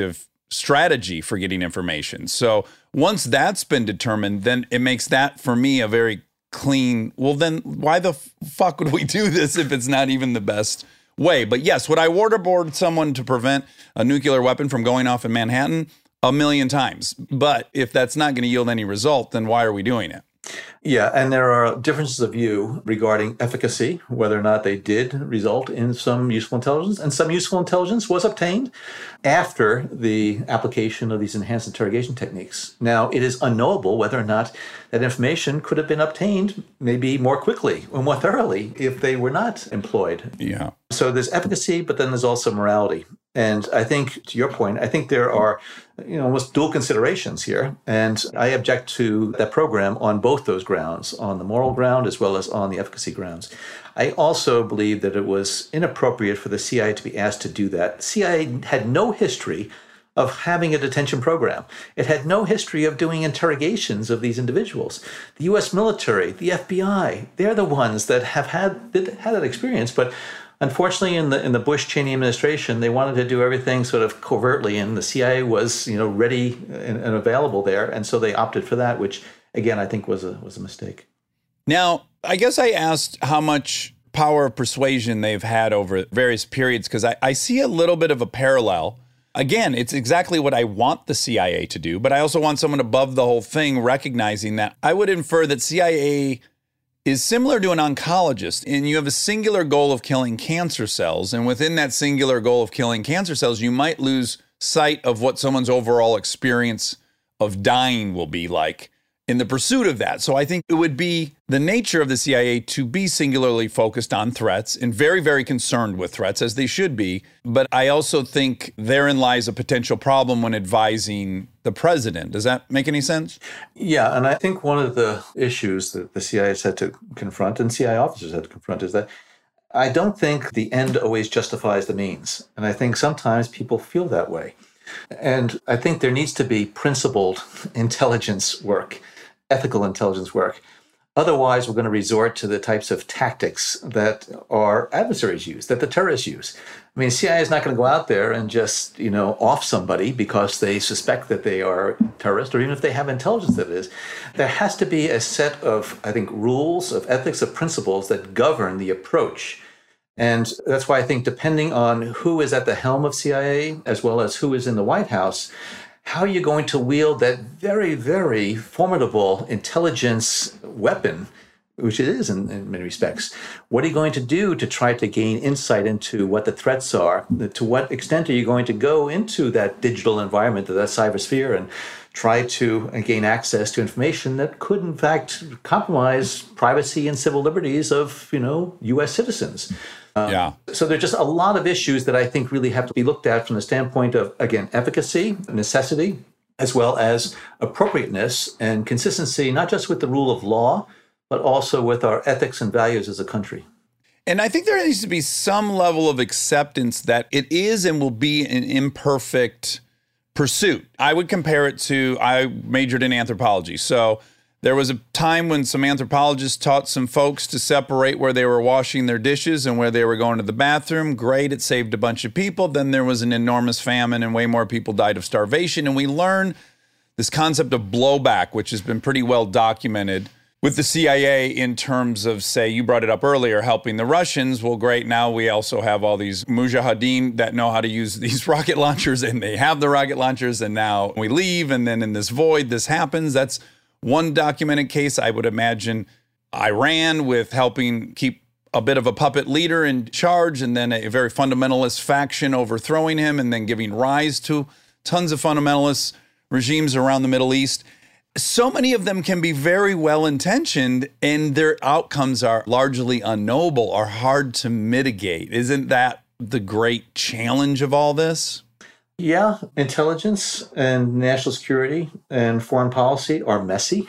strategy for getting information. So once that's been determined, then it makes that, for me, a very clean, well, then why the f- fuck would we do this if it's not even the best way? But yes, would I waterboard someone to prevent a nuclear weapon from going off in Manhattan? A million times. But if that's not going to yield any result, then why are we doing it? Yeah, and there are differences of view regarding efficacy, whether or not they did result in some useful intelligence, and some useful intelligence was obtained after the application of these enhanced interrogation techniques. Now, it is unknowable whether or not that information could have been obtained maybe more quickly or more thoroughly if they were not employed. Yeah. So there's efficacy, but then there's also morality. And I think, to your point, I think there are, you know, almost dual considerations here. And I object to that program on both those grounds, on the moral ground as well as on the efficacy grounds. I also believe that it was inappropriate for the C I A to be asked to do that. C I A had no history of having a detention program. It had no history of doing interrogations of these individuals. The U S military, the F B I, they're the ones that have had, that had that experience. But unfortunately, in the in the Bush-Cheney administration, they wanted to do everything sort of covertly, and the C I A was, you know, ready and, and available there, and so they opted for that, which again I think was a was a mistake. Now, I guess I asked how much power of persuasion they've had over various periods because I, I see a little bit of a parallel. Again, it's exactly what I want the C I A to do, but I also want someone above the whole thing recognizing that. I would infer that C I A is similar to an oncologist, and you have a singular goal of killing cancer cells. And within that singular goal of killing cancer cells, you might lose sight of what someone's overall experience of dying will be like in the pursuit of that. So I think it would be the nature of the C I A to be singularly focused on threats and very, very concerned with threats, as they should be. But I also think therein lies a potential problem when advising the president. Does that make any sense? Yeah, and I think one of the issues that the C I A has had to confront, and C I A officers had to confront, is that I don't think the end always justifies the means. And I think sometimes people feel that way. And I think there needs to be principled intelligence work, ethical intelligence work. Otherwise, we're going to resort to the types of tactics that our adversaries use, that the terrorists use. I mean, C I A is not going to go out there and just, you know, off somebody because they suspect that they are terrorists, or even if they have intelligence that it is. There has to be a set of, I think, rules, of ethics, of principles that govern the approach. And that's why I think depending on who is at the helm of C I A, as well as who is in the White House, how you're going to wield that very, very formidable intelligence weapon, which it is in, in many respects. What are you going to do to try to gain insight into what the threats are? To what extent are you going to go into that digital environment, that cybersphere, and try to gain access to information that could, in fact, compromise privacy and civil liberties of, you know, U S citizens? Um, yeah. So there's just a lot of issues that I think really have to be looked at from the standpoint of, again, efficacy, necessity, as well as appropriateness and consistency, not just with the rule of law, but also with our ethics and values as a country. And I think there needs to be some level of acceptance that it is and will be an imperfect pursuit. I would compare it to, I majored in anthropology. So there was a time when some anthropologists taught some folks to separate where they were washing their dishes and where they were going to the bathroom. Great, it saved a bunch of people. Then there was an enormous famine and way more people died of starvation. And we learned this concept of blowback, which has been pretty well documented with the C I A in terms of, say, you brought it up earlier, helping the Russians. Well, great, now we also have all these mujahideen that know how to use these rocket launchers, and they have the rocket launchers, and now we leave, and then in this void, this happens. That's one documented case. I would imagine Iran with helping keep a bit of a puppet leader in charge, and then a very fundamentalist faction overthrowing him, and then giving rise to tons of fundamentalist regimes around the Middle East. So many of them can be very well-intentioned, and their outcomes are largely unknowable, are hard to mitigate. Isn't that the great challenge of all this? Yeah, intelligence and national security and foreign policy are messy.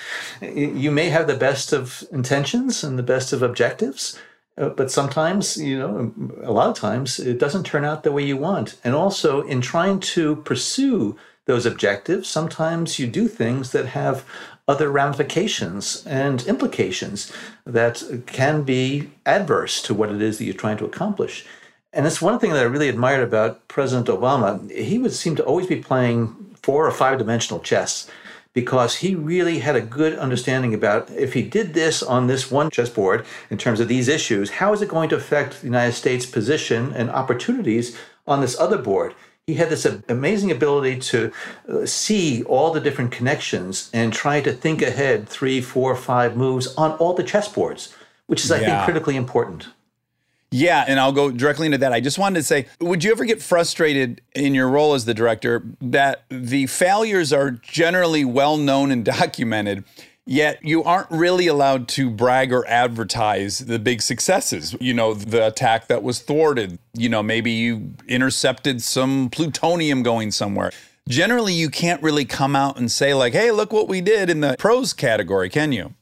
You may have the best of intentions and the best of objectives, uh, but sometimes, you know, a lot of times it doesn't turn out the way you want. And also in trying to pursue those objectives, sometimes you do things that have other ramifications and implications that can be adverse to what it is that you're trying to accomplish. And that's one thing that I really admired about President Obama. He would seem to always be playing four or five dimensional chess, because he really had a good understanding about if he did this on this one chessboard in terms of these issues, how is it going to affect the United States' position and opportunities on this other board? He had this amazing ability to uh, see all the different connections and try to think ahead three, four, five moves on all the chessboards, which is, I Yeah. think, critically important. Yeah, and I'll go directly into that. I just wanted to say, would you ever get frustrated in your role as the director that the failures are generally well known and documented, yet you aren't really allowed to brag or advertise the big successes? You know, the attack that was thwarted, you know, maybe you intercepted some plutonium going somewhere. Generally, you can't really come out and say like, hey, look what we did in the pros category, can you?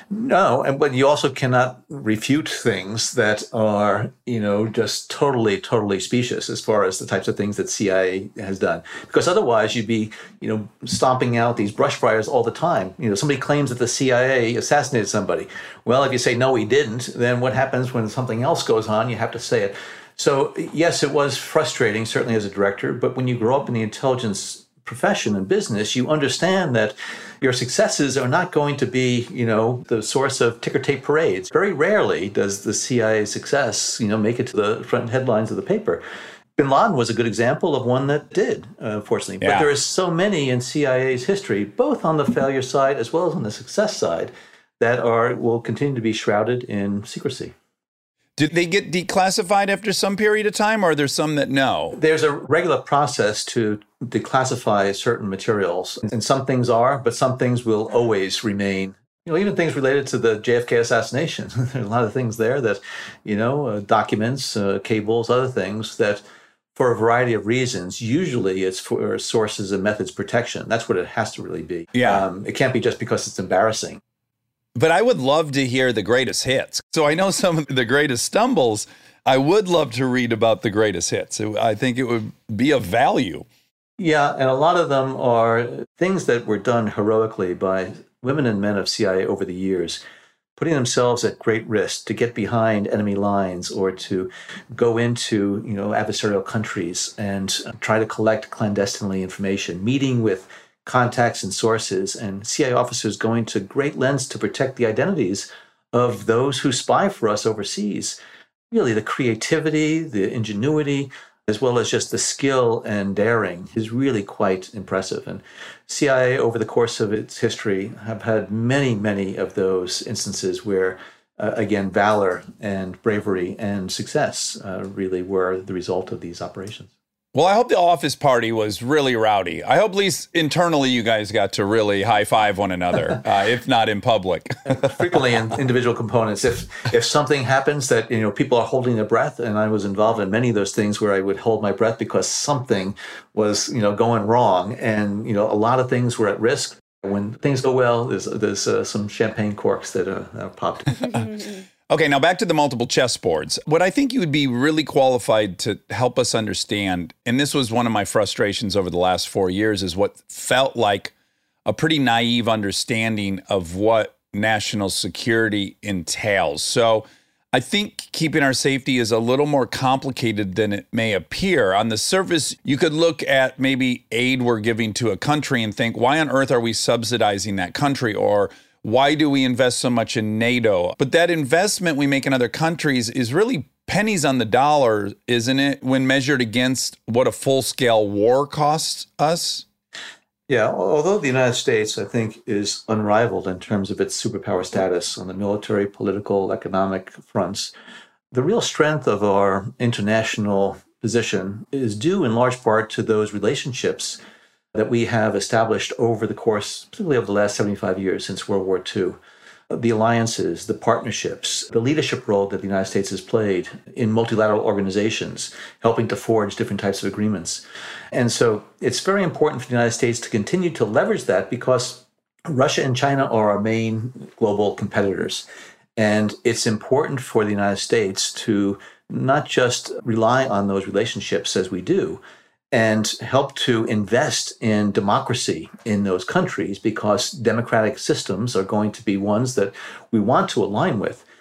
No, and but you also cannot refute things that are, you know, just totally, totally specious as far as the types of things that C I A has done. Because otherwise you'd be, you know, stomping out these brush fires all the time. You know, somebody claims that the C I A assassinated somebody. Well, if you say, no, we didn't, then what happens when something else goes on? You have to say it. So, yes, it was frustrating, certainly as a director, but when you grow up in the intelligence profession and business, you understand that your successes are not going to be, you know, the source of ticker tape parades. Very rarely does the C I A success, you know, make it to the front headlines of the paper. Bin Laden was a good example of one that did, uh, fortunately. Yeah. But there is so many in C I A's history, both on the failure side as well as on the success side, that are will continue to be shrouded in secrecy. Did they get declassified after some period of time, or are there some that no? There's a regular process to declassify certain materials, and some things are, but some things will always remain. You know, even things related to the J F K assassination. There's a lot of things there that, you know, uh, documents, uh, cables, other things that, for a variety of reasons, usually it's for sources and methods protection. That's what it has to really be. Yeah. Um, it can't be just because it's embarrassing. But I would love to hear the greatest hits. So I know some of the greatest stumbles. I would love to read about the greatest hits. I think it would be of value. Yeah, and a lot of them are things that were done heroically by women and men of C I A over the years, putting themselves at great risk to get behind enemy lines or to go into, you know, adversarial countries and try to collect clandestinely information, meeting with contacts and sources, and C I A officers going to great lengths to protect the identities of those who spy for us overseas. Really, the creativity, the ingenuity, as well as just the skill and daring is really quite impressive. And C I A, over the course of its history, have had many, many of those instances where, uh, again, valor and bravery and success uh, really were the result of these operations. Well, I hope the office party was really rowdy. I hope at least internally you guys got to really high-five one another, uh, if not in public. Frequently in individual components. If if something happens that, you know, people are holding their breath, and I was involved in many of those things where I would hold my breath because something was, you know, going wrong, and, you know, a lot of things were at risk. When things go well, there's there's uh, some champagne corks that are, are popped. Okay, now back to the multiple chessboards. What I think you would be really qualified to help us understand, and this was one of my frustrations over the last four years, is what felt like a pretty naive understanding of what national security entails. So I think keeping our safety is a little more complicated than it may appear. On the surface, you could look at maybe aid we're giving to a country and think, why on earth are we subsidizing that country? Or why do we invest so much in NATO? But that investment we make in other countries is really pennies on the dollar, isn't it, when measured against what a full-scale war costs us? Yeah, although the United States, I think, is unrivaled in terms of its superpower status on the military, political, economic fronts, the real strength of our international position is due in large part to those relationships that we have established over the course, particularly over the last seventy-five years since World War Two. The alliances, the partnerships, the leadership role that the United States has played in multilateral organizations, helping to forge different types of agreements. And so it's very important for the United States to continue to leverage that because Russia and China are our main global competitors. And it's important for the United States to not just rely on those relationships as we do, and help to invest in democracy in those countries because democratic systems are going to be ones that we want to align with.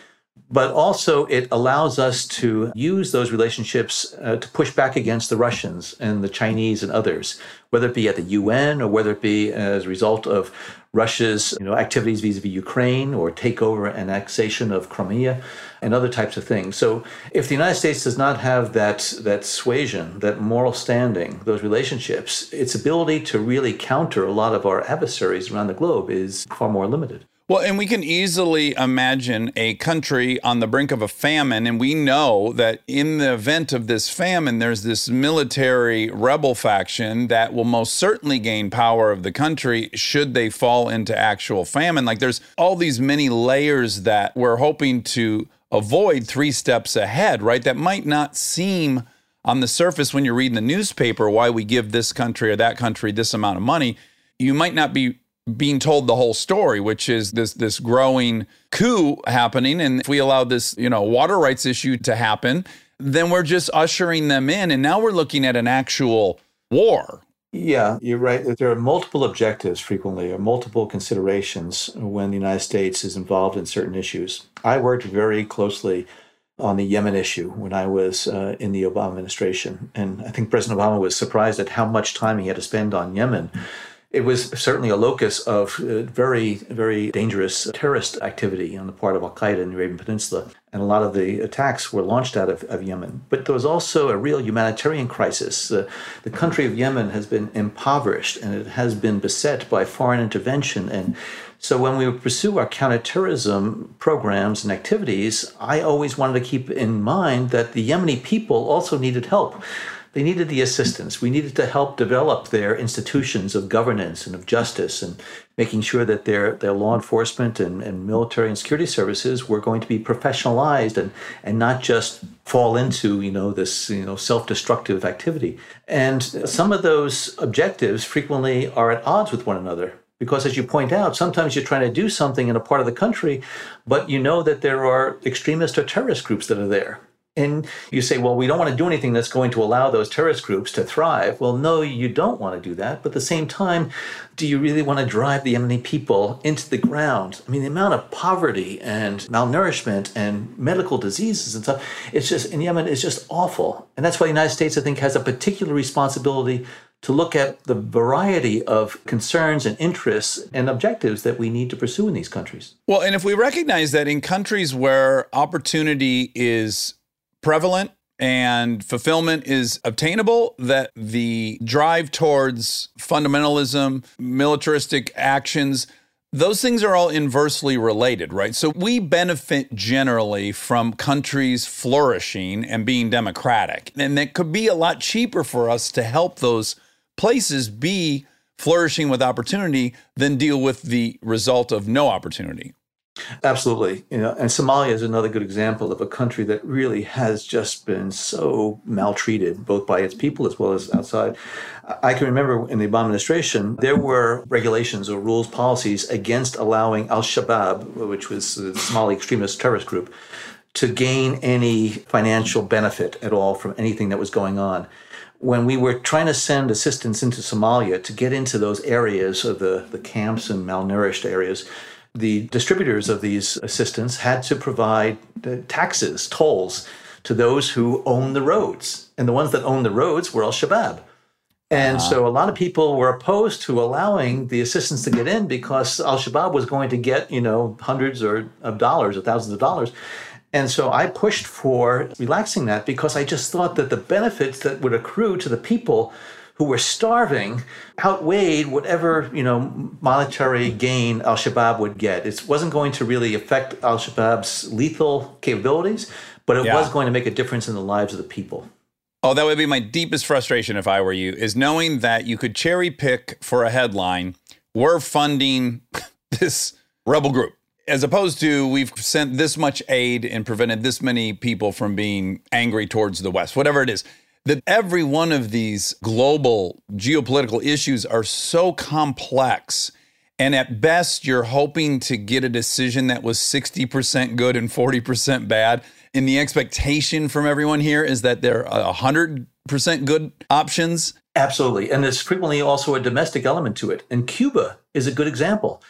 But also it allows us to use those relationships uh, to push back against the Russians and the Chinese and others, whether it be at the U N or whether it be as a result of Russia's you know, activities vis-a-vis Ukraine or takeover and annexation of Crimea and other types of things. So if the United States does not have that, that suasion, that moral standing, those relationships, its ability to really counter a lot of our adversaries around the globe is far more limited. Well, and we can easily imagine a country on the brink of a famine, and we know that in the event of this famine, there's this military rebel faction that will most certainly gain power of the country should they fall into actual famine. Like there's all these many layers that we're hoping to avoid three steps ahead, right? That might not seem on the surface when you're reading the newspaper why we give this country or that country this amount of money. You might not be being told the whole story, which is this this growing coup happening. And if we allow this, you know, water rights issue to happen, then we're just ushering them in. And now we're looking at an actual war. Yeah, you're right. There are multiple objectives frequently, or multiple considerations when the United States is involved in certain issues. I worked very closely on the Yemen issue when I was uh, in the Obama administration. And I think President Obama was surprised at how much time he had to spend on Yemen. It was certainly a locus of uh, very, very dangerous terrorist activity on the part of al-Qaeda in the Arabian Peninsula. And a lot of the attacks were launched out of, of Yemen. But there was also a real humanitarian crisis. Uh, the country of Yemen has been impoverished and it has been beset by foreign intervention. And so when we pursue our counterterrorism programs and activities, I always wanted to keep in mind that the Yemeni people also needed help. They needed the assistance. We needed to help develop their institutions of governance and of justice and making sure that their, their law enforcement and, and military and security services were going to be professionalized and, and not just fall into, you know, this, you know, self-destructive activity. And some of those objectives frequently are at odds with one another. Because as you point out, sometimes you're trying to do something in a part of the country, but you know that there are extremist or terrorist groups that are there. And you say, well, we don't want to do anything that's going to allow those terrorist groups to thrive. Well, no, you don't want to do that. But at the same time, do you really want to drive the Yemeni people into the ground? I mean, the amount of poverty and malnourishment and medical diseases and stuff, it's just, in Yemen, it's just awful. And that's why the United States, I think, has a particular responsibility to look at the variety of concerns and interests and objectives that we need to pursue in these countries. Well, and if we recognize that in countries where opportunity is prevalent and fulfillment is obtainable, that the drive towards fundamentalism, militaristic actions, those things are all inversely related, right? So we benefit generally from countries flourishing and being democratic. And it could be a lot cheaper for us to help those places be flourishing with opportunity than deal with the result of no opportunity. Absolutely. You know, and Somalia is another good example of a country that really has just been so maltreated, both by its people as well as outside. I can remember in the Obama administration, there were regulations or rules, policies against allowing al-Shabaab, which was the Somali extremist terrorist group, to gain any financial benefit at all from anything that was going on. When we were trying to send assistance into Somalia to get into those areas of the, the camps and malnourished areas, the distributors of these assistance had to provide taxes, tolls, to those who own the roads. And the ones that own the roads were al-Shabaab. And uh-huh. so a lot of people were opposed to allowing the assistance to get in because al-Shabaab was going to get, you know, hundreds or of dollars or thousands of dollars. And so I pushed for relaxing that because I just thought that the benefits that would accrue to the people who were starving outweighed whatever, you know, monetary gain al-Shabaab would get. It wasn't going to really affect al-Shabaab's lethal capabilities, but it yeah. was going to make a difference in the lives of the people. Oh, that would be my deepest frustration if I were you, is knowing that you could cherry pick for a headline, we're funding this rebel group, as opposed to we've sent this much aid and prevented this many people from being angry towards the West, whatever it is. That every one of these global geopolitical issues are so complex. And at best, you're hoping to get a decision that was sixty percent good and forty percent bad. And the expectation from everyone here is that there are one hundred percent good options. Absolutely. And there's frequently also a domestic element to it. And Cuba is a good example.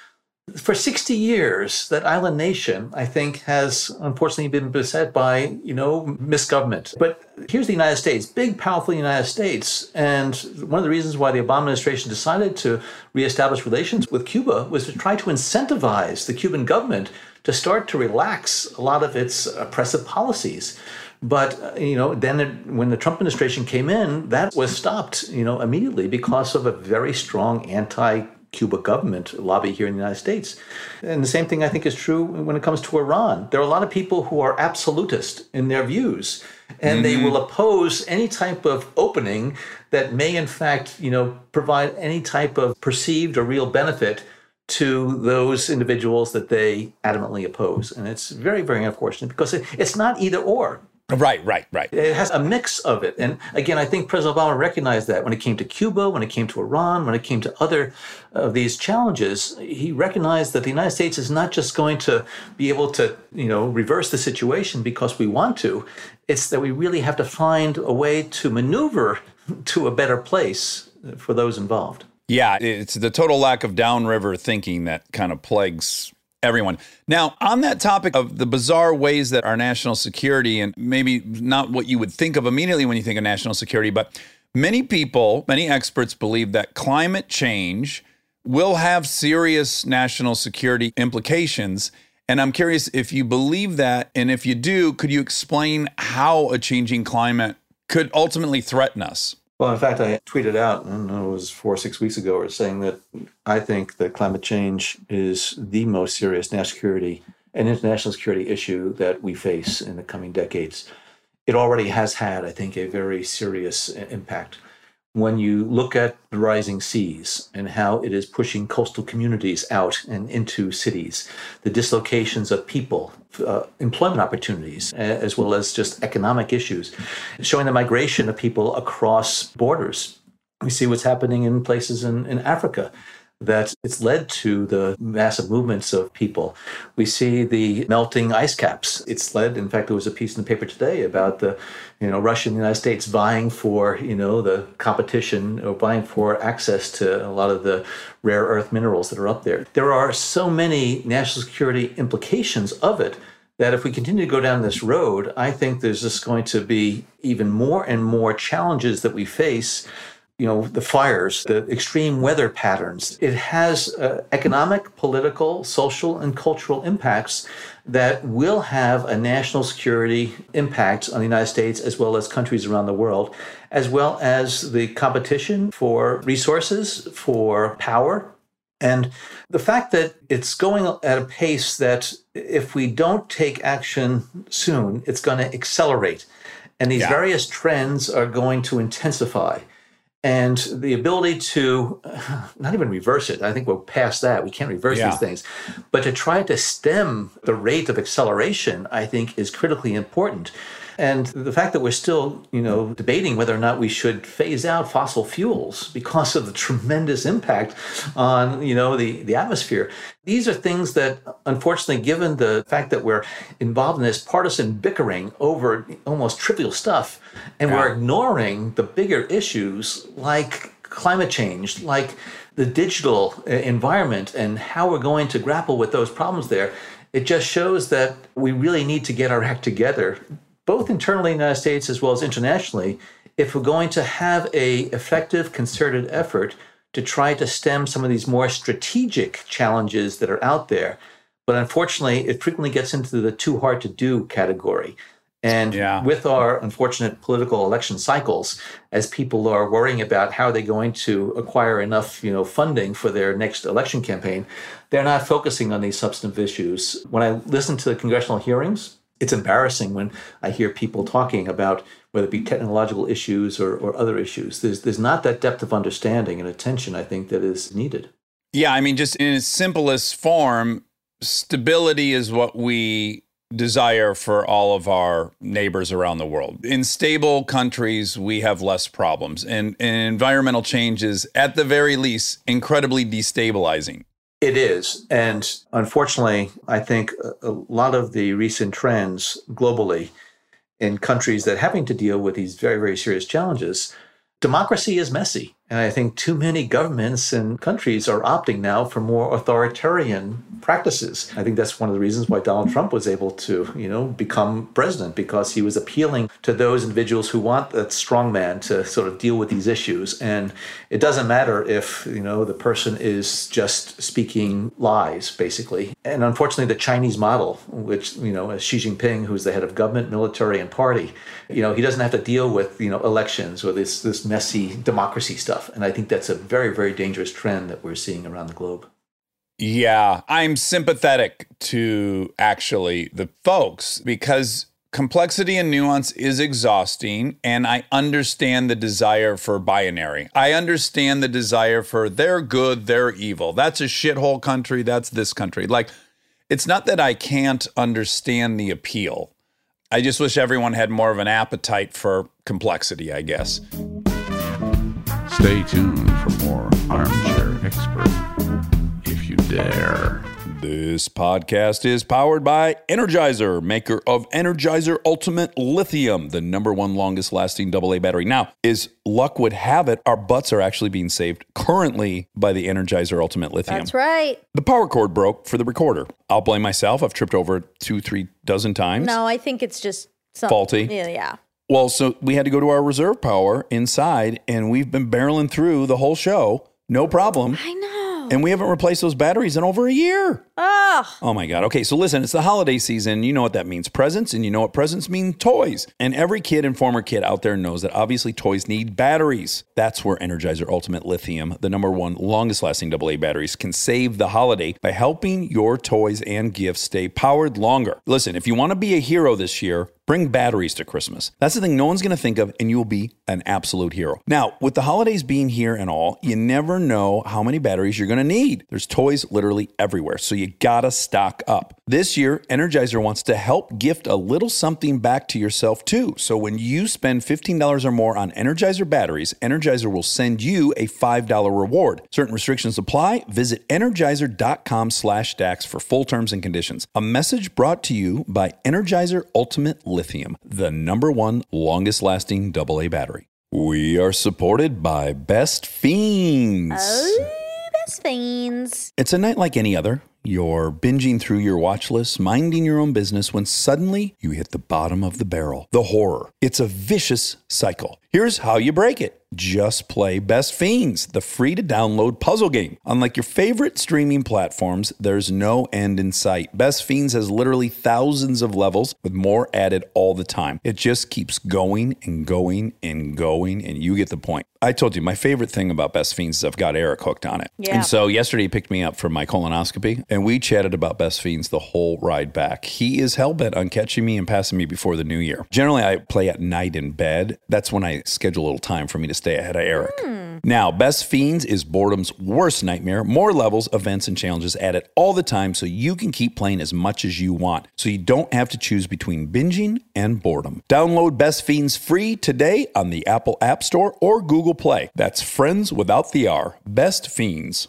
For sixty years, that island nation, I think, has unfortunately been beset by, you know, misgovernment. But here's the United States, big, powerful United States. And one of the reasons why the Obama administration decided to reestablish relations with Cuba was to try to incentivize the Cuban government to start to relax a lot of its oppressive policies. But, you know, then it, when the Trump administration came in, that was stopped, you know, immediately because of a very strong anti Cuba government lobby here in the United States. And the same thing I think is true when it comes to Iran. There are a lot of people who are absolutist in their views, and mm-hmm. they will oppose any type of opening that may in fact, you know, provide any type of perceived or real benefit to those individuals that they adamantly oppose. And it's very, very unfortunate because it, it's not either or. Right, right, right. It has a mix of it. And again, I think President Obama recognized that when it came to Cuba, when it came to Iran, when it came to other of these challenges, he recognized that the United States is not just going to be able to, you know, reverse the situation because we want to. It's that we really have to find a way to maneuver to a better place for those involved. Yeah, it's the total lack of downriver thinking that kind of plagues everyone. Now, on that topic of the bizarre ways that our national security, and maybe not what you would think of immediately when you think of national security, but many people, many experts believe that climate change will have serious national security implications. And I'm curious if you believe that, and if you do, could you explain how a changing climate could ultimately threaten us? Well, in fact, I tweeted out, I don't know, it was four or six weeks ago, or saying that I think that climate change is the most serious national security and international security issue that we face in the coming decades. It already has had, I think, a very serious impact. When you look at the rising seas and how it is pushing coastal communities out and into cities, the dislocations of people, uh, employment opportunities, as well as just economic issues, showing the migration of people across borders. We see what's happening in places in, in Africa, that it's led to the massive movements of people. We see the melting ice caps. It's led, in fact, there was a piece in the paper today about the, you know, Russia and the United States vying for, you know, the competition or vying for access to a lot of the rare earth minerals that are up there. There are so many national security implications of it that if we continue to go down this road, I think there's just going to be even more and more challenges that we face. You know, the fires, the extreme weather patterns. It has uh, economic, political, social, and cultural impacts that will have a national security impact on the United States as well as countries around the world, as well as the competition for resources, for power. And the fact that it's going at a pace that if we don't take action soon, it's going to accelerate. And these yeah. various trends are going to intensify. And the ability to uh, not even reverse it, I think we're past that. We can't reverse yeah. these things. But to try to stem the rate of acceleration, I think, is critically important. And the fact that we're still, you know, debating whether or not we should phase out fossil fuels because of the tremendous impact on, you know, the, the atmosphere. These are things that, unfortunately, given the fact that we're involved in this partisan bickering over almost trivial stuff, and yeah. we're ignoring the bigger issues like climate change, like the digital environment, and how we're going to grapple with those problems there, it just shows that we really need to get our act together, both internally in the United States as well as internationally, if we're going to have a effective concerted effort to try to stem some of these more strategic challenges that are out there. But unfortunately, it frequently gets into the too hard to do category. And yeah. with our unfortunate political election cycles, as people are worrying about how they're going to acquire enough, you know, funding for their next election campaign, they're not focusing on these substantive issues. When I listen to the congressional hearings, it's embarrassing when I hear people talking about whether it be technological issues or, or other issues. There's there's not that depth of understanding and attention, I think, that is needed. Yeah, I mean, just in its simplest form, stability is what we desire for all of our neighbors around the world. In stable countries, we have less problems. And, and environmental change is, at the very least, incredibly destabilizing. It is. And unfortunately, I think a lot of the recent trends globally in countries that are having to deal with these very, very serious challenges, democracy is messy. And I think too many governments and countries are opting now for more authoritarian practices. I think that's one of the reasons why Donald Trump was able to, you know, become president, because he was appealing to those individuals who want that strong man to sort of deal with these issues. And it doesn't matter if, you know, the person is just speaking lies, basically. And unfortunately, the Chinese model, which, you know, as Xi Jinping, who's the head of government, military, and party, you know, he doesn't have to deal with, you know, elections or this, this messy democracy stuff. And I think that's a very, very dangerous trend that we're seeing around the globe. Yeah, I'm sympathetic to actually the folks because complexity and nuance is exhausting, and I understand the desire for binary. I understand the desire for they're good, they're evil. That's a shithole country, that's this country. Like, it's not that I can't understand the appeal. I just wish everyone had more of an appetite for complexity, I guess. Stay tuned for more Armchair Expert, if you dare. This podcast is powered by Energizer, maker of Energizer Ultimate Lithium, the number one longest lasting double A battery. Now, as luck would have it, our butts are actually being saved currently by the Energizer Ultimate Lithium. That's right. The power cord broke for the recorder. I'll blame myself. I've tripped over two, three dozen times. No, I think it's just some, Faulty. Yeah, yeah. Well, so we had to go to our reserve power inside, and we've been barreling through the whole show. No problem. I know. And we haven't replaced those batteries in over a year. Oh. Oh my God. Okay, so listen, it's the holiday season. You know what that means. Presents, and you know what presents mean? Toys. And every kid and former kid out there knows that obviously toys need batteries. That's where Energizer Ultimate Lithium, the number one longest lasting double A batteries, can save the holiday by helping your toys and gifts stay powered longer. Listen, if you want to be a hero this year, bring batteries to Christmas. That's the thing no one's going to think of, and you'll be an absolute hero. Now, with the holidays being here and all, you never know how many batteries you're going to need. There's toys literally everywhere, so you gotta stock up. This year, Energizer wants to help gift a little something back to yourself too. So when you spend fifteen dollars or more on Energizer batteries, Energizer will send you a five dollars reward. Certain restrictions apply. Visit energizer.com slash DAX for full terms and conditions. A message brought to you by Energizer Ultimate Lithium, the number one longest lasting double A battery. We are supported by Best Fiends. Oh, Best Fiends. It's a night like any other. You're binging through your watch list, minding your own business, when suddenly you hit the bottom of the barrel. The horror. It's a vicious cycle. Here's how you break it. Just play Best Fiends, the free-to-download puzzle game. Unlike your favorite streaming platforms, there's no end in sight. Best Fiends has literally thousands of levels with more added all the time. It just keeps going and going and going, and you get the point. I told you, my favorite thing about Best Fiends is I've got Eric hooked on it. Yeah. And so yesterday he picked me up for my colonoscopy, and we chatted about Best Fiends the whole ride back. He is hell-bent on catching me and passing me before the new year. Generally, I play at night in bed. That's when I schedule a little time for me to stay ahead of Eric. Mm. Now, Best Fiends is boredom's worst nightmare. More levels, events, and challenges added all the time so you can keep playing as much as you want. So you don't have to choose between binging and boredom. Download Best Fiends free today on the Apple App Store or Google Play. That's friends without the R. Best Fiends.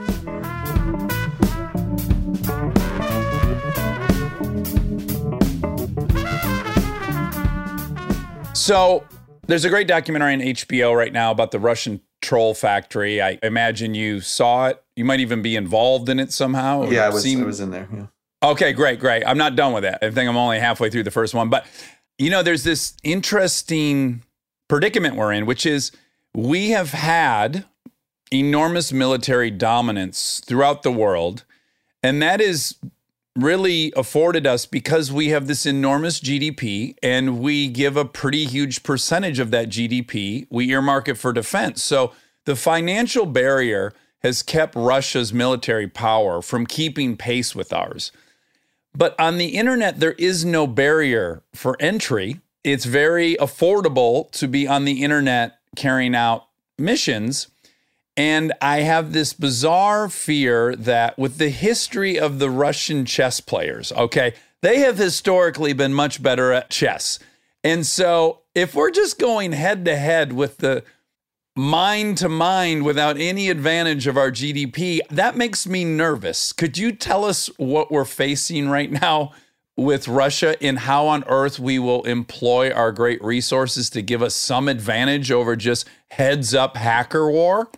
So there's a great documentary on H B O right now about the Russian troll factory. I imagine you saw it. You might even be involved in it somehow. Yeah, I was, seen... I was in there. Yeah. Okay, great, great. I'm not done with it. I think I'm only halfway through the first one. But, you know, there's this interesting predicament we're in, which is we have had enormous military dominance throughout the world. And that is really afforded us because we have this enormous G D P and we give a pretty huge percentage of that G D P. We earmark it for defense. So the financial barrier has kept Russia's military power from keeping pace with ours. But on the internet, there is no barrier for entry. It's very affordable to be on the internet carrying out missions. And I have this bizarre fear that with the history of the Russian chess players, okay, they have historically been much better at chess. And so if we're just going head to head with the mind to mind without any advantage of our G D P, that makes me nervous. Could you tell us what we're facing right now with Russia in how on earth we will employ our great resources to give us some advantage over just heads-up hacker war?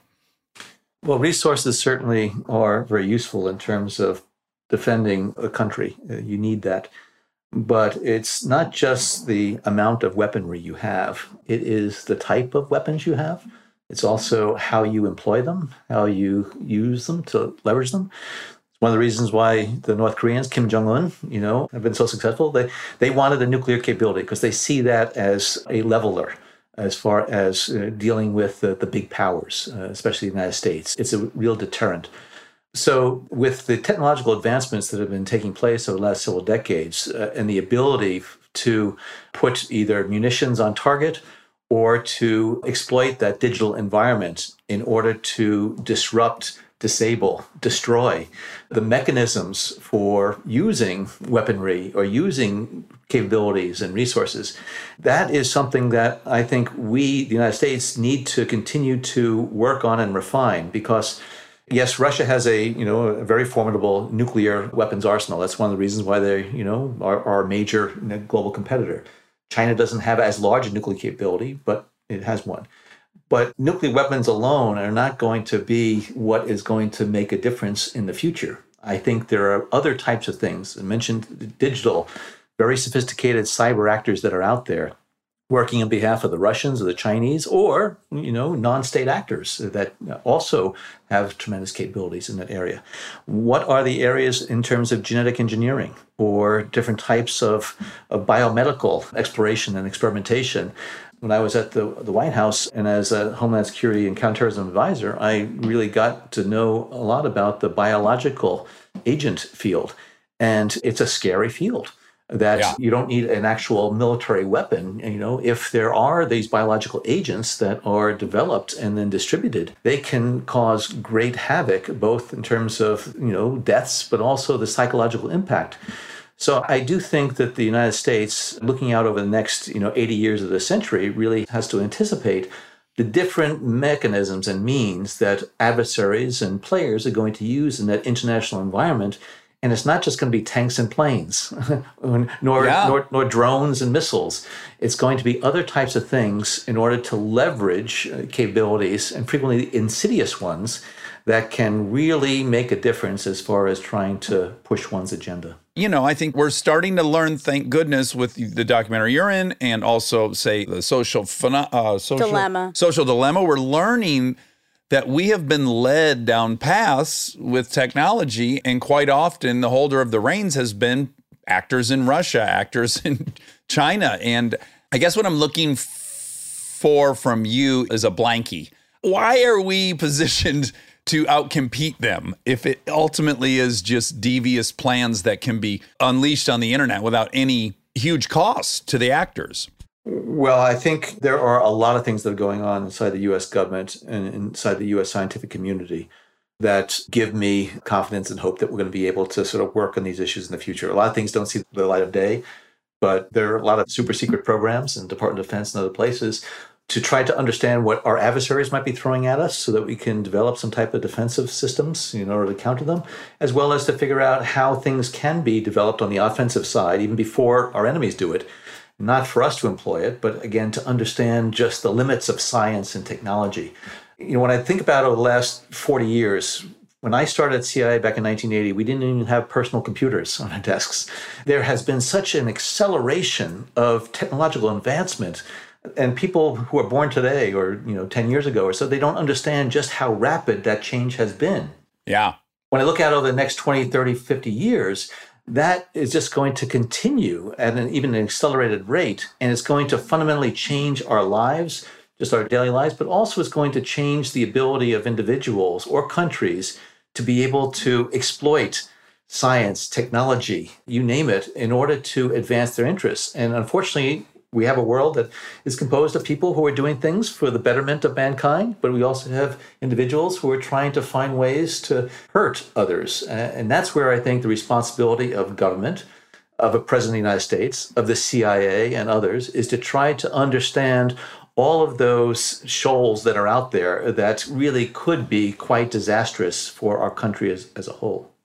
Well, resources certainly are very useful in terms of defending a country. Uh, you need that. But it's not just the amount of weaponry you have. It is the type of weapons you have. It's also how you employ them, how you use them to leverage them. It's one of the reasons why the North Koreans, Kim Jong-un, you know, have been so successful. They they wanted a nuclear capability because they see that as a leveler as far as uh, dealing with the, the big powers, uh, especially the United States. It's a real deterrent. So with the technological advancements that have been taking place over the last several decades uh, and the ability to put either munitions on target or to exploit that digital environment in order to disrupt, disable, destroy the mechanisms for using weaponry or using capabilities and resources, that is something that I think we, the United States, need to continue to work on and refine because yes, Russia has a, you know, a very formidable nuclear weapons arsenal. That's one of the reasons why they, you know, are, are a major global competitor. China doesn't have as large a nuclear capability, but it has one. But nuclear weapons alone are not going to be what is going to make a difference in the future. I think there are other types of things. I mentioned digital, very sophisticated cyber actors that are out there working on behalf of the Russians or the Chinese or, you know, non-state actors that also have tremendous capabilities in that area. What are the areas in terms of genetic engineering or different types of, of biomedical exploration and experimentation? When I was at the, the White House and as a Homeland Security and Counterterrorism advisor, I really got to know a lot about the biological agent field. And it's a scary field. That yeah. you don't need an actual military weapon. You know, if there are these biological agents that are developed and then distributed, they can cause great havoc, both in terms of, you know, deaths, but also the psychological impact. So I do think that the United States, looking out over the next, you know, eighty years of the century, really has to anticipate the different mechanisms and means that adversaries and players are going to use in that international environment. And it's not just going to be tanks and planes, nor, yeah. nor nor drones and missiles. It's going to be other types of things in order to leverage capabilities, and frequently insidious ones, that can really make a difference as far as trying to push one's agenda. You know, I think we're starting to learn, thank goodness, with the documentary you're in, and also, say, the social, uh, social dilemma. Social dilemma. We're learning that we have been led down paths with technology, and quite often the holder of the reins has been actors in Russia, actors in China. And I guess what I'm looking f- for from you is a blankie. Why are we positioned to outcompete them if it ultimately is just devious plans that can be unleashed on the internet without any huge cost to the actors? Well, I think there are a lot of things that are going on inside the U S government and inside the U S scientific community that give me confidence and hope that we're going to be able to sort of work on these issues in the future. A lot of things don't see the light of day, but there are a lot of super secret programs in Department of Defense and other places to try to understand what our adversaries might be throwing at us so that we can develop some type of defensive systems in order to counter them, as well as to figure out how things can be developed on the offensive side, even before our enemies do it. Not for us to employ it, but again, to understand just the limits of science and technology. You know, when I think about over the last forty years, when I started at C I A back in nineteen eighty, we didn't even have personal computers on our desks. There has been such an acceleration of technological advancement, and people who are born today or, you know, ten years ago or so, they don't understand just how rapid that change has been. Yeah. When I look out over the next twenty, thirty, fifty years, that is just going to continue at an even an accelerated rate, and it's going to fundamentally change our lives, just our daily lives, but also it's going to change the ability of individuals or countries to be able to exploit science, technology, you name it, in order to advance their interests. And unfortunately, we have a world that is composed of people who are doing things for the betterment of mankind, but we also have individuals who are trying to find ways to hurt others. And that's where I think the responsibility of government, of a president of the United States, of the C I A and others, is to try to understand all of those shoals that are out there that really could be quite disastrous for our country as, as a whole.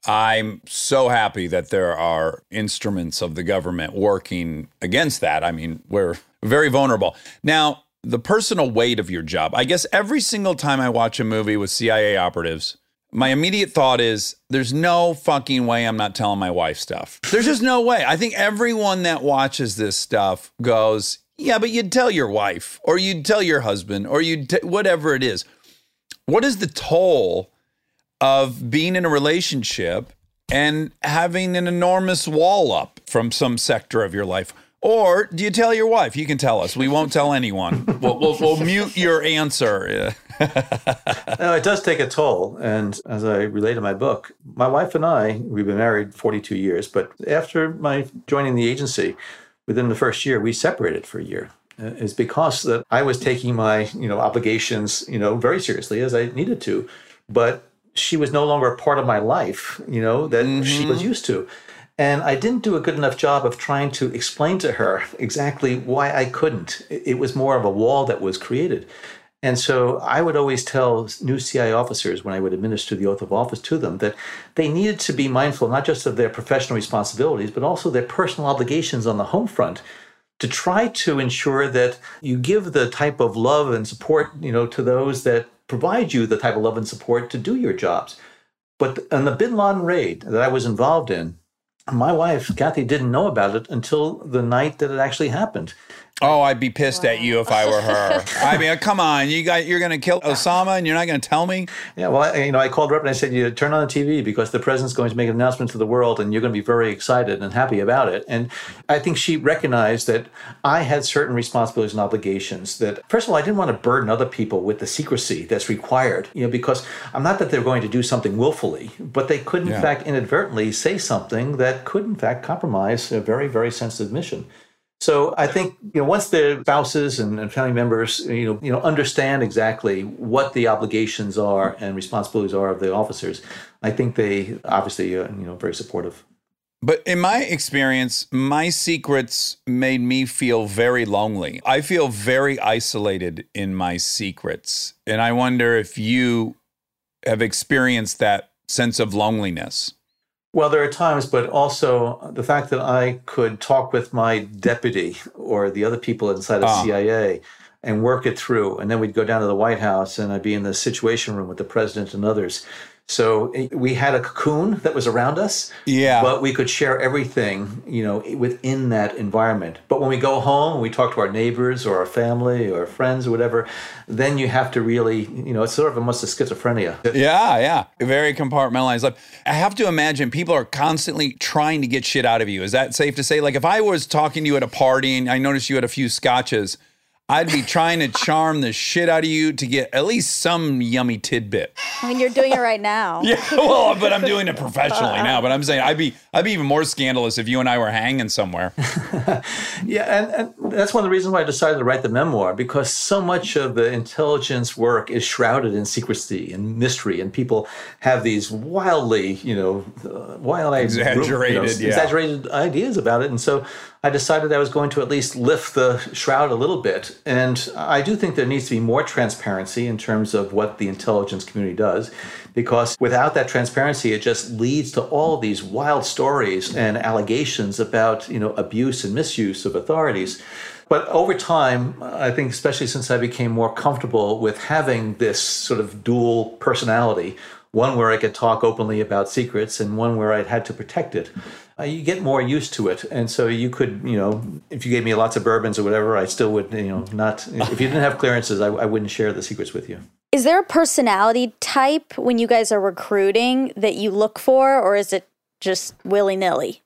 I'm so happy that there are instruments of the government working against that. I mean, we're very vulnerable. Now, the personal weight of your job. I guess every single time I watch a movie with C I A operatives, my immediate thought is, there's no fucking way I'm not telling my wife stuff. There's just no way. I think everyone that watches this stuff goes, yeah, but you'd tell your wife, or you'd tell your husband, or you'd t- whatever it is. What is the toll of being in a relationship and having an enormous wall up from some sector of your life? Or do you tell your wife? You can tell us. We won't tell anyone. We'll, we'll, we'll mute your answer. No, it does take a toll. And as I relate in my book, my wife and I, we've been married forty-two years, but after my joining the agency, within the first year, we separated for a year. It's because that I was taking my, you know, obligations, you know, very seriously as I needed to, but she was no longer a part of my life, you know, that mm-hmm. she was used to. And I didn't do a good enough job of trying to explain to her exactly why I couldn't. It was more of a wall that was created. And so I would always tell new C I A officers when I would administer the oath of office to them that they needed to be mindful not just of their professional responsibilities, but also their personal obligations on the home front, to try to ensure that you give the type of love and support, you know, to those that provide you the type of love and support to do your jobs. But on the Bin Laden raid that I was involved in, my wife, Kathy, didn't know about it until the night that it actually happened. Oh, I'd be pissed wow. at you if I were her. I mean, come on, you got you're going to kill Osama and you're not going to tell me? Yeah, well, I, you know, I called her up and I said, "You turn on the T V because the president's going to make an announcement to the world, and you're going to be very excited and happy about it." And I think she recognized that I had certain responsibilities and obligations. That first of all, I didn't want to burden other people with the secrecy that's required. You know, because I'm not that they're going to do something willfully, but they could in yeah. fact inadvertently say something that could in fact compromise a very, very sensitive mission. So I think, you know, once the spouses and, and family members, you know, you know, understand exactly what the obligations are and responsibilities are of the officers, I think they obviously, uh, you know, very supportive. But in my experience, my secrets made me feel very lonely. I feel very isolated in my secrets. And I wonder if you have experienced that sense of loneliness. Well, there are times, but also the fact that I could talk with my deputy or the other people inside of oh. C I A and work it through. And then we'd go down to the White House and I'd be in the Situation Room with the president and others. So we had a cocoon that was around us, yeah. but we could share everything, you know, within that environment. But when we go home and we talk to our neighbors or our family or friends or whatever, then you have to really, you know, it's sort of almost a schizophrenia. Yeah, yeah. Very compartmentalized life. I have to imagine people are constantly trying to get shit out of you. Is that safe to say? Like if I was talking to you at a party and I noticed you had a few scotches, I'd be trying to charm the shit out of you to get at least some yummy tidbit. I mean, you're doing it right now. Yeah, well, but I'm doing it professionally now. But I'm saying I'd be I'd be even more scandalous if you and I were hanging somewhere. Yeah, and, and that's one of the reasons why I decided to write the memoir, because so much of the intelligence work is shrouded in secrecy and mystery, and people have these wildly, you know, uh, wildly exaggerated, you know, yeah. exaggerated ideas about it. And so I decided I was going to at least lift the shroud a little bit. And I do think there needs to be more transparency in terms of what the intelligence community does, because without that transparency, it just leads to all of these wild stories and allegations about, you know, abuse and misuse of authorities. But over time, I think, especially since I became more comfortable with having this sort of dual personality, one where I could talk openly about secrets and one where I'd had to protect it, uh, you get more used to it. And so you could, you know, if you gave me lots of bourbons or whatever, I still would, you know, not, if you didn't have clearances, I, I wouldn't share the secrets with you. Is there a personality type when you guys are recruiting that you look for, or is it just willy-nilly?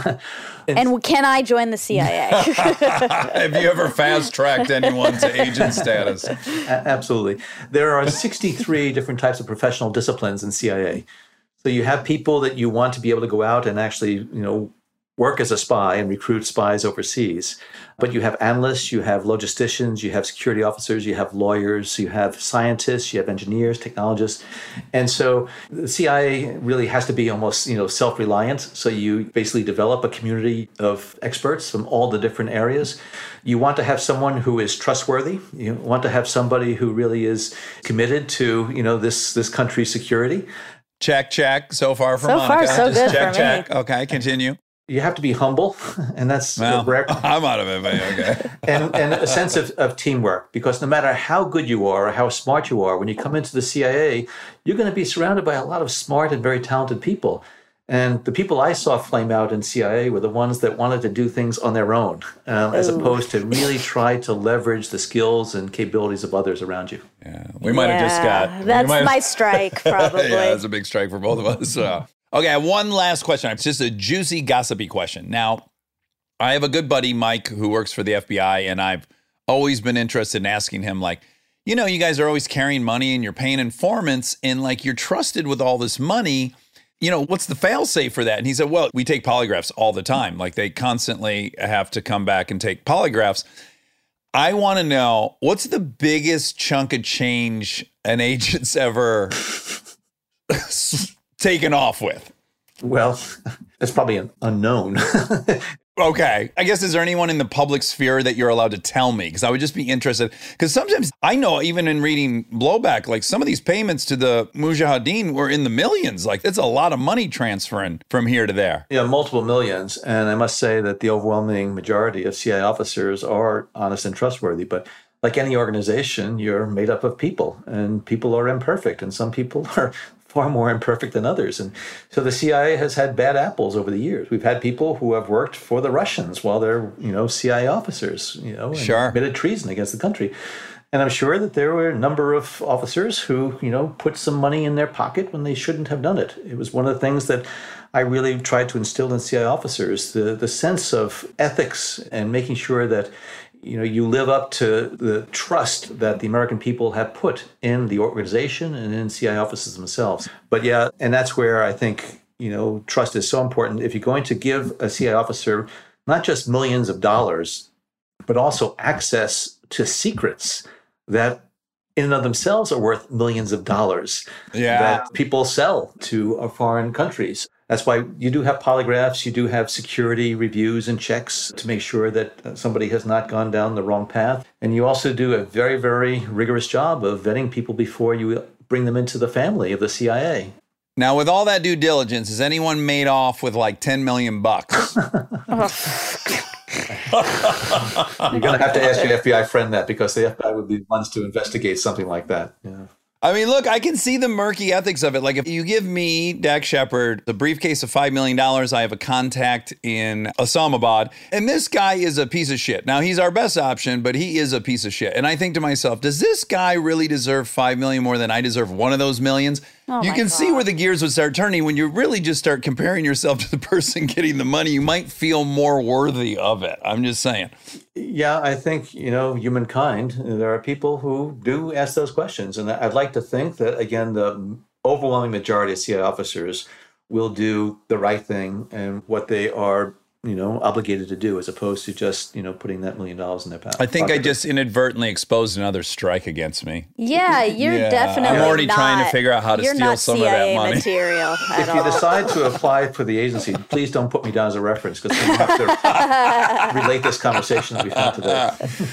And can I join the C I A? Have you ever fast-tracked anyone to agent status? A- absolutely. There are sixty-three different types of professional disciplines in C I A. So you have people that you want to be able to go out and actually, you know, work as a spy and recruit spies overseas. But you have analysts, you have logisticians, you have security officers, you have lawyers, you have scientists, you have engineers, technologists. And so the C I A really has to be almost, you know, self-reliant. So you basically develop a community of experts from all the different areas. You want to have someone who is trustworthy. You want to have somebody who really is committed to, you know, this, this country's security. Check, check. So far for So Monica. far, so Just good check, for check. me. Okay, continue. You have to be humble, and that's Well, a rare, I'm out of it, but okay. and, and a sense of, of teamwork, because no matter how good you are or how smart you are, when you come into the C I A, you're going to be surrounded by a lot of smart and very talented people. And the people I saw flame out in C I A were the ones that wanted to do things on their own, um, as opposed to really try to leverage the skills and capabilities of others around you. Yeah, we might have just got. we That's might have- my strike, probably. yeah, that's a big strike for both of us. So. Okay, I have one last question. It's just a juicy, gossipy question. Now, I have a good buddy, Mike, who works for the F B I, and I've always been interested in asking him, like, you know, you guys are always carrying money and you're paying informants, and like you're trusted with all this money. You know, what's the fail-safe for that? And he said, well, we take polygraphs all the time. Like they constantly have to come back and take polygraphs. I want to know, what's the biggest chunk of change an agent's ever taken off with? Well, that's probably an unknown. Okay. I guess, is there anyone in the public sphere that you're allowed to tell me? Because I would just be interested. Because sometimes I know, even in reading blowback, like some of these payments to the Mujahideen were in the millions. Like it's a lot of money transferring from here to there. Yeah, multiple millions. And I must say that the overwhelming majority of C I A officers are honest and trustworthy. But like any organization, you're made up of people, and people are imperfect, and some people are far more imperfect than others. And so the C I A has had bad apples over the years. We've had people who have worked for the Russians while they're, you know, C I A officers, you know, and Sure. committed treason against the country. And I'm sure that there were a number of officers who, you know, put some money in their pocket when they shouldn't have done it. It was one of the things that I really tried to instill in C I A officers, the, the sense of ethics and making sure that, you know, you live up to the trust that the American people have put in the organization and in C I A officers themselves. But yeah, and that's where I think, you know, trust is so important. If you're going to give a C I A officer not just millions of dollars, but also access to secrets that in and of themselves are worth millions of dollars Yeah. that people sell to uh, foreign countries. That's why you do have polygraphs, you do have security reviews and checks to make sure that uh, somebody has not gone down the wrong path. And you also do a very, very rigorous job of vetting people before you bring them into the family of the C I A. Now, with all that due diligence, has anyone made off with like ten million bucks? You're going to have to ask your F B I friend that, because the F B I would be the ones to investigate something like that. Yeah. I mean, look, I can see the murky ethics of it. Like, if you give me, Dax Shepard, the briefcase of five million dollars, I have a contact in Islamabad, and this guy is a piece of shit. Now, he's our best option, but he is a piece of shit. And I think to myself, does this guy really deserve five million dollars more than I deserve one of those millions? Oh you my can see God. where the gears would start turning when you really just start comparing yourself to the person getting the money. You might feel more worthy of it. I'm just saying. Yeah, I think, you know, humankind, there are people who do ask those questions. And I'd like to think that, again, the overwhelming majority of C I A officers will do the right thing and what they are, you know, obligated to do, as opposed to just, you know, putting that million dollars in their pocket. I think I just inadvertently exposed another strike against me. Yeah, you're Yeah, definitely I'm already not, trying to figure out how to you're steal not some C I A of that money. material at If you all. decide to apply for the agency, please don't put me down as a reference, because we have to relate this conversation that we've had today.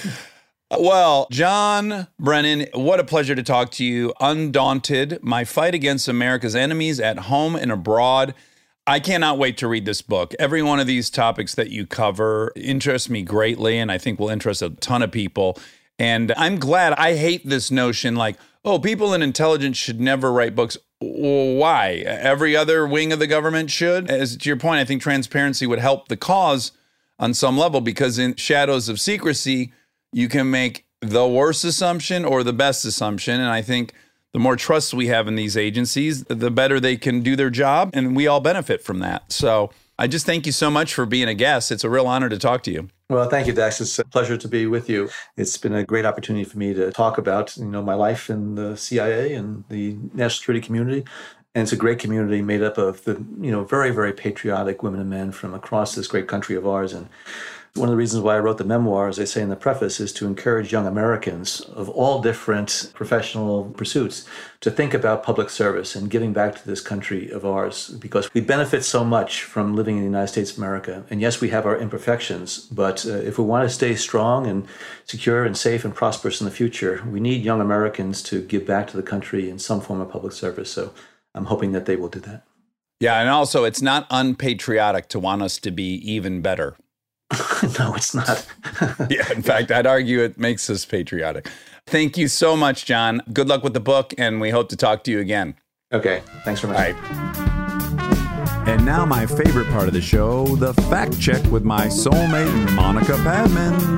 Well, John Brennan, what a pleasure to talk to you. Undaunted, My Fight Against America's Enemies at Home and Abroad. I cannot wait to read this book. Every one of these topics that you cover interests me greatly, and I think will interest a ton of people. And I'm glad. I hate this notion like, oh, people in intelligence should never write books. Well, why? Every other wing of the government should? As to your point, I think transparency would help the cause on some level, because in shadows of secrecy, you can make the worst assumption or the best assumption. And I think the more trust we have in these agencies, the better they can do their job, and we all benefit from that. So I just thank you so much for being a guest. It's a real honor to talk to you. Well, thank you, Dax. It's a pleasure to be with you. It's been a great opportunity for me to talk about, you know, my life in the C I A and the national security community. And it's a great community made up of the, you know, very, very patriotic women and men from across this great country of ours. And one of the reasons why I wrote the memoir, as I say in the preface, is to encourage young Americans of all different professional pursuits to think about public service and giving back to this country of ours, because we benefit so much from living in the United States of America. And yes, we have our imperfections, but uh, if we want to stay strong and secure and safe and prosperous in the future, we need young Americans to give back to the country in some form of public service. So I'm hoping that they will do that. Yeah, and also it's not unpatriotic to want us to be even better. No, it's not. Yeah, in fact, I'd argue it makes us patriotic. Thank you so much, John. Good luck with the book, and we hope to talk to you again. Okay, thanks very much. All right. And now my favorite part of the show, the fact check with my soulmate, Monica Padman.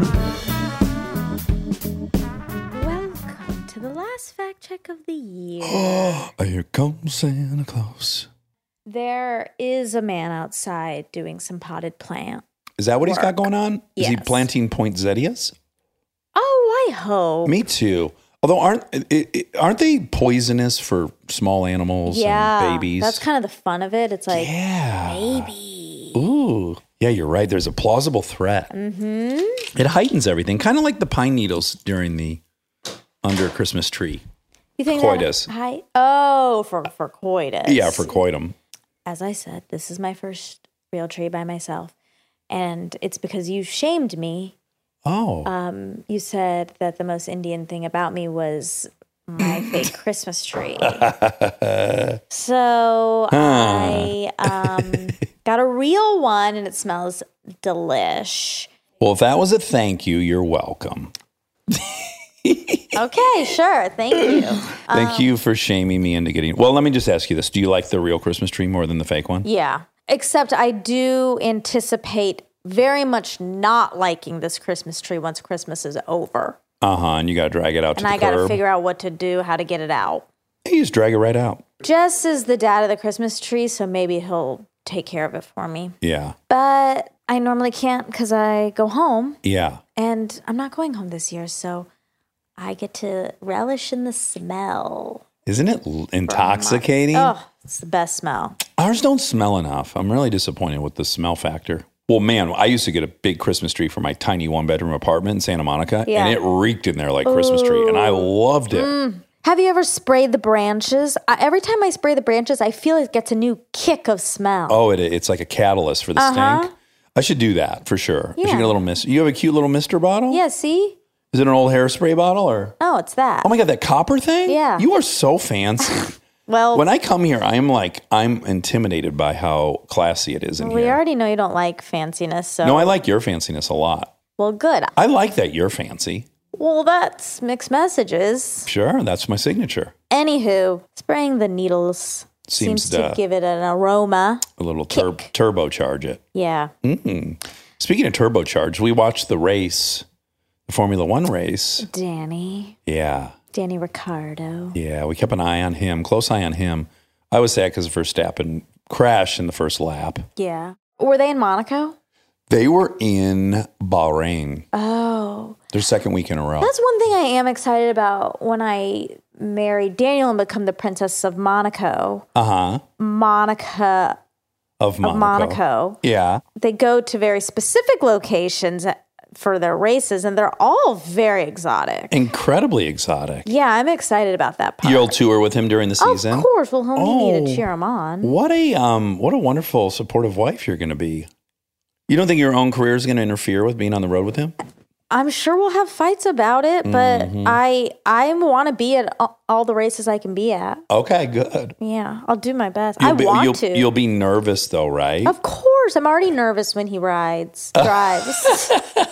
Welcome to the last fact check of the year. Oh, here comes Santa Claus. There is a man outside doing some potted plant. Is that what he's got Work. going on? Is he Yes. planting poinsettias? Oh, I hope. Me too. Although aren't it, it, aren't they poisonous for small animals yeah, and babies? that's kind of the fun of it. It's like, yeah. baby. Ooh. Yeah, you're right. There's a plausible threat. Mm-hmm. It heightens everything, kind of like the pine needles during the under Christmas tree. You think Coitus. That, I, oh, for, for coitus. Yeah, for coitum. As I said, this is my first real tree by myself. And it's because you shamed me. Oh. Um, you said that the most Indian thing about me was my fake Christmas tree. So I um, got a real one, and it smells delish. Well, if that was a thank you, you're welcome. Okay, sure. Thank you. Thank Um, you for shaming me into getting. Well, let me just ask you this: do you like the real Christmas tree more than the fake one? Yeah. Except I do anticipate very much not liking this Christmas tree once Christmas is over. Uh huh. And you got to drag it out And to I the got to curb. figure out what to do, how to get it out. You just drag it right out. Jess is the dad of the Christmas tree, so maybe he'll take care of it for me. Yeah. But I normally can't because I go home, Yeah. and I'm not going home this year, so I get to relish in the smell. Isn't it l- intoxicating? Oh, it's the best smell. Ours don't smell enough. I'm really disappointed with the smell factor. Well, man, I used to get a big Christmas tree for my tiny one-bedroom apartment in Santa Monica, Yeah. and it reeked in there like Christmas tree, and I loved it. Have you ever sprayed the branches? I, every time I spray the branches, I feel it gets a new kick of smell. Oh, it, it's like a catalyst for the Uh-huh. stink. I should do that for sure. I should Yeah. get a little mist. You have a cute little mister bottle? Yeah, see? Is it an old hairspray bottle or? Oh, it's that. Oh my God, that copper thing? Yeah. You are so fancy. well, When I come here, I'm like, I'm intimidated by how classy it is in we here. already know you don't like fanciness, so. No, I like your fanciness a lot. Well, good. I like that you're fancy. Well, that's mixed messages. Sure, that's my signature. Anywho, spraying the needles Seems seems, to to- give it an aroma. A little tur- Kick. turbocharge it. Yeah. Speaking of turbocharge, we watched the race, the Formula One race. Danny. Yeah, Danny Ricciardo. yeah, we kept an eye on him, close eye on him. I was sad because Verstappen crashed in the first lap. Yeah. Were they in Monaco? They were in Bahrain, Oh. their second week in a row. That's one thing I am excited about when I marry Daniel and become the Princess of Monaco. Uh huh. Monica Of Monaco. of Monaco. Yeah. They go to very specific locations for their races, and they're all very exotic. Incredibly exotic. Yeah, I'm excited about that part. You'll tour with him during the season. Of course, we'll home me Oh. to cheer him on. What a um, what a wonderful supportive wife you're going to be. You don't think your own career is going to interfere with being on the road with him? I'm sure we'll have fights about it, but Mm-hmm. I I want to be at all, all the races I can be at. Okay, good. Yeah, I'll do my best. You'll I be, want you'll, to. You'll be nervous though, right? Of course, I'm already nervous when he rides, drives.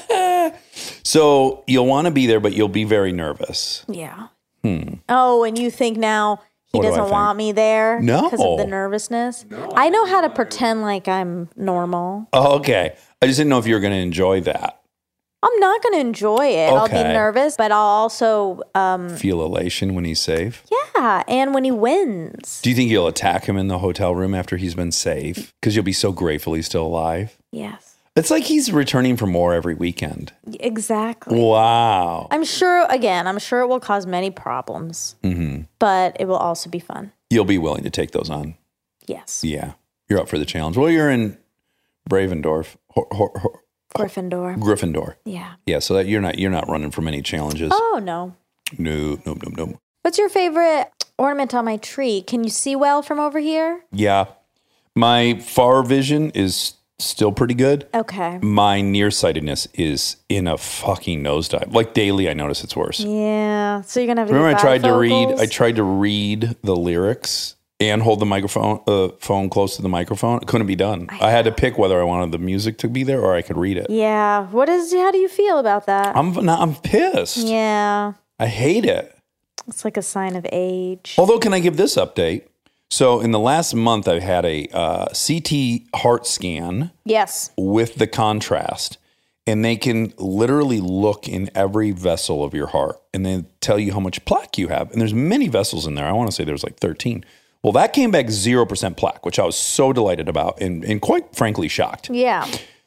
So you'll want to be there, but you'll be very nervous. Yeah. Oh, and you think now he What do I doesn't think? want me there No. because of the nervousness? I know how to pretend like I'm normal. Oh, okay. I just didn't know if you were going to enjoy that. I'm not going to enjoy it. I'll be Okay. nervous, but I'll also, um, Feel elation when he's safe. yeah, and when he wins. Do you think you'll attack him in the hotel room after he's been safe? Because you'll be so grateful he's still alive. Yes, It's like he's returning for more every weekend. exactly. Wow. I'm sure, again, I'm sure it will cause many problems, Mm-hmm. but it will also be fun. You'll be willing to take those on. Yes. Yeah. You're up for the challenge. Well, you're in Bravendorf, Hor- Hor- Hor- Gryffindor. Gryffindor. Yeah. Yeah, so that you're not you're not running from any challenges. Oh, no. No, no, no, no. What's your favorite ornament on my tree? Can you see well from over here? Yeah. My far vision is still pretty good. Okay. My nearsightedness is in a fucking nosedive. Like daily I notice it's worse. Yeah. So you're going to have to Remember I get tried to read bifocals? I tried to read the lyrics and hold the microphone uh, phone close to the microphone. It couldn't be done. I, I had to pick whether I wanted the music to be there or I could read it. Yeah. What is? How do you feel about that? I'm I'm pissed. Yeah. I hate it. It's like a sign of age. Although, can I give this update? So in the last month, I've had a uh, C T heart scan Yes. with the contrast, and they can literally look in every vessel of your heart, and they tell you how much plaque you have. And there's many vessels in there. I want to say there's like thirteen. Well, that came back zero percent plaque, which I was so delighted about and, and quite frankly shocked. Yeah.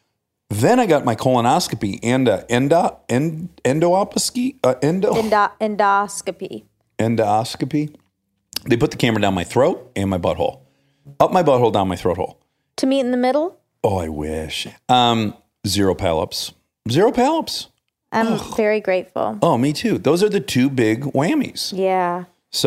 Then I got my colonoscopy and uh, endo, end, endoscopy, uh, endo, Endo- endoscopy. endoscopy. They put the camera down my throat and my butthole. Up my butthole, down my throat hole. To meet in the middle? Oh, I wish. Um, zero polyps. Zero polyps. I'm very grateful. Oh, me too. Those are the two big whammies. Yeah.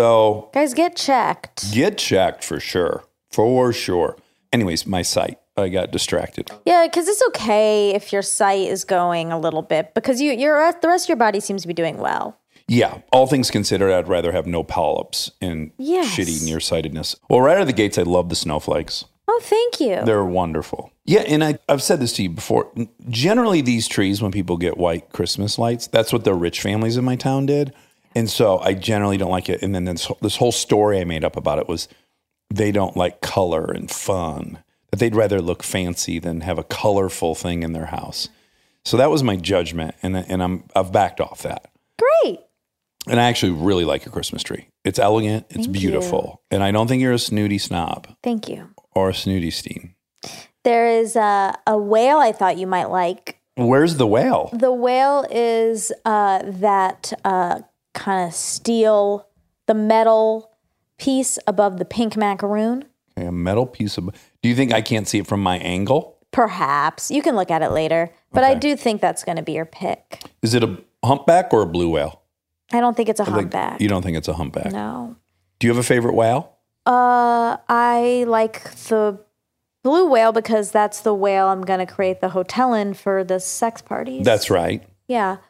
So Guys, get checked. get checked for sure. For sure. Anyways, my sight. I got distracted. Yeah, because it's okay if your sight is going a little bit because you, you're, the rest of your body seems to be doing well. Yeah, all things considered, I'd rather have no polyps and Yes. shitty nearsightedness. Well, right out of the gates, I love the snowflakes. Oh, thank you. They're wonderful. Yeah, and I, I've said this to you before. Generally, these trees, when people get white Christmas lights, that's what the rich families in my town did. And so I generally don't like it. And then this, this whole story I made up about it was they don't like color and fun, that they'd rather look fancy than have a colorful thing in their house. So that was my judgment, and, and I'm, I've backed off that. Great. And I actually really like your Christmas tree. It's elegant. It's Thank beautiful. And I don't think you're a snooty snob Thank you. or a snooty steen. There is a, a whale I thought you might like. Where's the whale? The whale is uh, that uh, kind of steel, the metal piece above the pink macaroon. Okay, a metal piece of... Do you think I can't see it from my angle? Perhaps. You can look at it later. But I Okay. do think that's going to be your pick. Is it a humpback or a blue whale? I don't think it's a Like, humpback. you don't think it's a humpback? No. Do you have a favorite whale? Uh, I like the blue whale because that's the whale I'm going to create the hotel in for the sex parties. That's right. Yeah.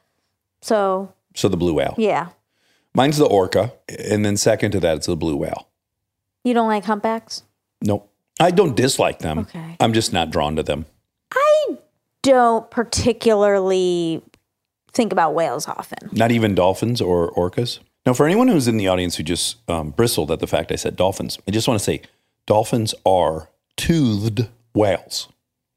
So, So the blue whale. yeah. Mine's the orca. And then second to that, it's the blue whale. You don't like humpbacks? Nope. I don't dislike them. Okay. I'm just not drawn to them. I don't particularly think about whales often. Not even dolphins or orcas. Now, for anyone who's in the audience who just um, bristled at the fact I said dolphins, I just want to say dolphins are toothed whales.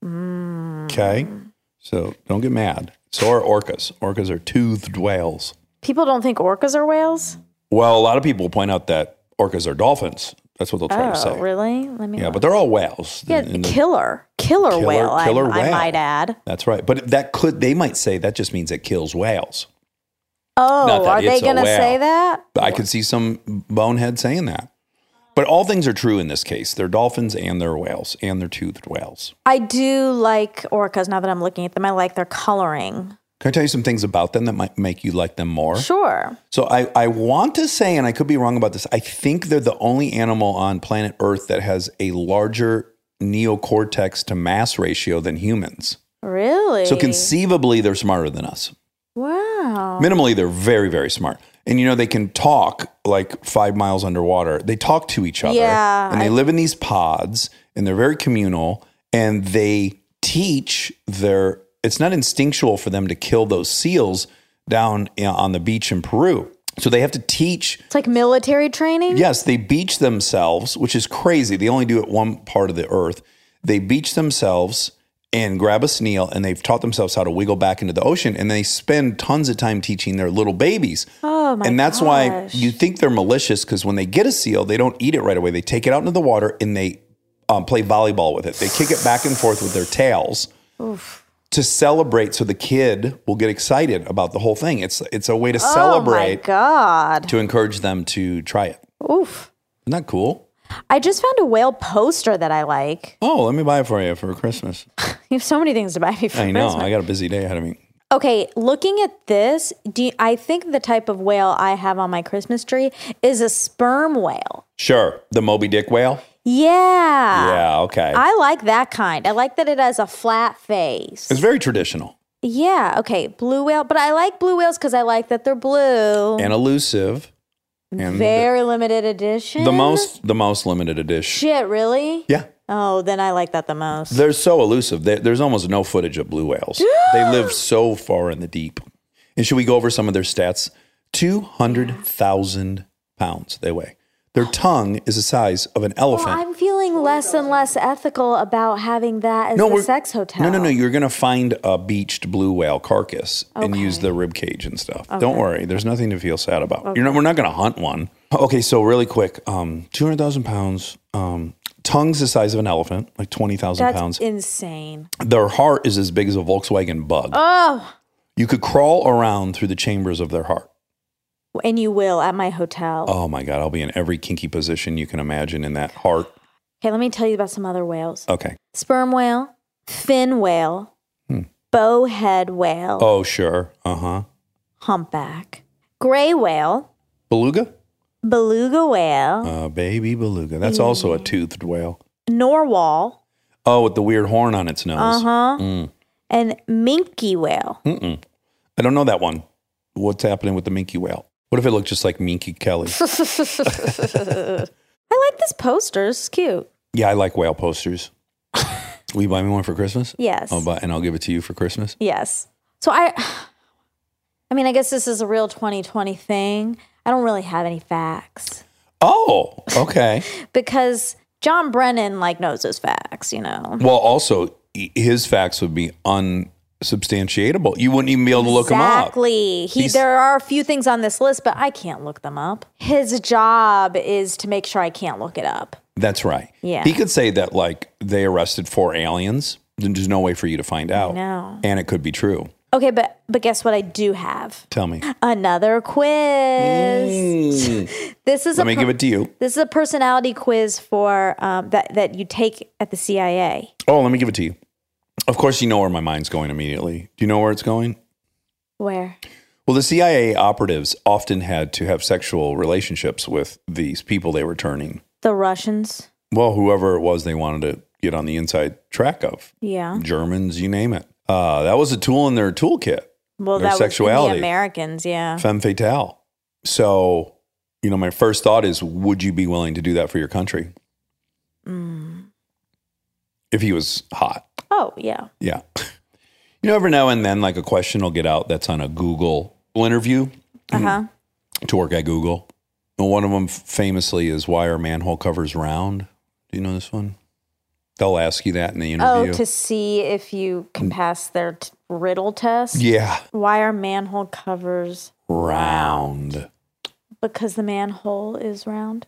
Mm. Okay? So don't get mad. So are orcas. Orcas are toothed whales. People don't think orcas are whales? Well, a lot of people point out that orcas are dolphins. That's what they'll try Oh, to say. really? Let me Yeah, look. but they're all whales. Yeah, And the- killer. Killer, Killer- whale, I- killer I, whale. might add. That's right. But that could, they might say that just means it kills whales. Oh, Not that are they it's a going to whale. say that? I could see some bonehead saying that. But all things are true in this case. They're dolphins and they're whales and they're toothed whales. I do like orcas now that I'm looking at them. I like their coloring. Can I tell you some things about them that might make you like them more? Sure. So I, I want to say, and I could be wrong about this, I think they're the only animal on planet Earth that has a larger neocortex to mass ratio than humans. Really? So conceivably, they're smarter than us. Wow. Minimally, they're very, very smart. And you know, they can talk like five miles underwater. They talk to each other. Yeah, And they I- live in these pods and they're very communal and they teach their, it's not instinctual for them to kill those seals down you know, on the beach in Peru. So they have to teach. It's like military training? Yes, they beach themselves, which is crazy. They only do it one part of the earth. They beach themselves and grab a snail, and they've taught themselves how to wiggle back into the ocean, and they spend tons of time teaching their little babies. Oh, my And that's why gosh. you think they're malicious, because when they get a seal, they don't eat it right away. They take it out into the water, and they um, play volleyball with it. They kick it back and forth with their tails to celebrate, so the kid will get excited about the whole thing. It's, it's a way to Oh, my celebrate, God. to encourage them to try it. Oof. Isn't that cool? I just found a whale poster that I like. Oh, let me buy it for you for Christmas. You have so many things to buy me for I know. Christmas. I got a busy day ahead of me. Okay, looking at this, do you, I think the type of whale I have on my Christmas tree is a sperm whale. Sure. The Moby Dick whale? Yeah. Yeah, okay. I like that kind. I like that it has a flat face. It's very traditional Yeah, okay, blue whale. But I like blue whales because I like that they're blue. and elusive. And Very limited edition. the most the most limited edition. Shit, really? Yeah. Oh, then I like that the most. They're so elusive. They, there's almost no footage of blue whales. They live so far in the deep. And should we go over some of their stats? two hundred thousand pounds they weigh. Their tongue is the size of an elephant. Well, I'm feeling less and less ethical about having that as No, the we're- sex hotel. No, no, no. You're going to find a beached blue whale carcass and use the rib cage and stuff. Don't worry. There's nothing to feel sad about. You're not, we're not going to hunt one. Okay, so really quick, um, two hundred thousand pounds. Um, tongue's the size of an elephant, like twenty thousand That's pounds. insane. Their heart is as big as a Volkswagen Bug. Oh, You could crawl around through the chambers of their heart. and you will at my hotel. Oh my God, I'll be in every kinky position you can imagine in that heart. Okay, let me tell you about some other whales. Okay. Sperm whale, fin whale, bowhead whale, Oh, sure. Uh huh. humpback, gray whale, Beluga? beluga whale, Uh, baby beluga. That's also a toothed whale. narwhal, Oh, with the weird horn on its nose. uh-huh, and minke whale. Mm-mm. I don't know that one. What's happening with the minke whale? What if it looked just like Minky Kelly? I like this poster. It's cute. Yeah, I like whale posters. Will you buy me one for Christmas? Yes. I'll buy, and I'll give it to you for Christmas. Yes. So I, I mean, I guess this is a real twenty twenty thing. I don't really have any facts Oh, okay. because John Brennan like knows his facts, you know. Well, also, h- his facts would be unsubstantiatable. You wouldn't even be able to look them up. Exactly. He, He's- there are a few things on this list, but I can't look them up. His job is to make sure I can't look it up. That's right. Yeah. He could say that, like, they arrested four aliens. Then there's no way for you to find out. know. And it could be true. Okay, but but guess what I do have? Tell me. Another quiz. Mm. This is Let a me per- give it to you. This is a personality quiz for um, that that you take at the C I A. Oh, let me give it to you. Of course, you know where my mind's going immediately. Do you know where it's going? Where? Well, the C I A operatives often had to have sexual relationships with these people they were turning. The Russians. Well, whoever it was they wanted to get on the inside track of. Yeah. Germans, you name it. Uh, that was a tool in their toolkit. Well, Their that sexuality. was in the Americans. Yeah. Femme fatale. So, you know, my first thought is, would you be willing to do that for your country? Mm. If he was hot. Oh yeah. Yeah. You know, every now and then, like a question will get out that's on a Google interview Uh huh. to work at Google. And one of them famously is, why are manhole covers round? Do you know this one? They'll ask you that in the Oh, interview. to see if you can pass their t- riddle test. yeah. Why are manhole covers Round. Because the manhole is round.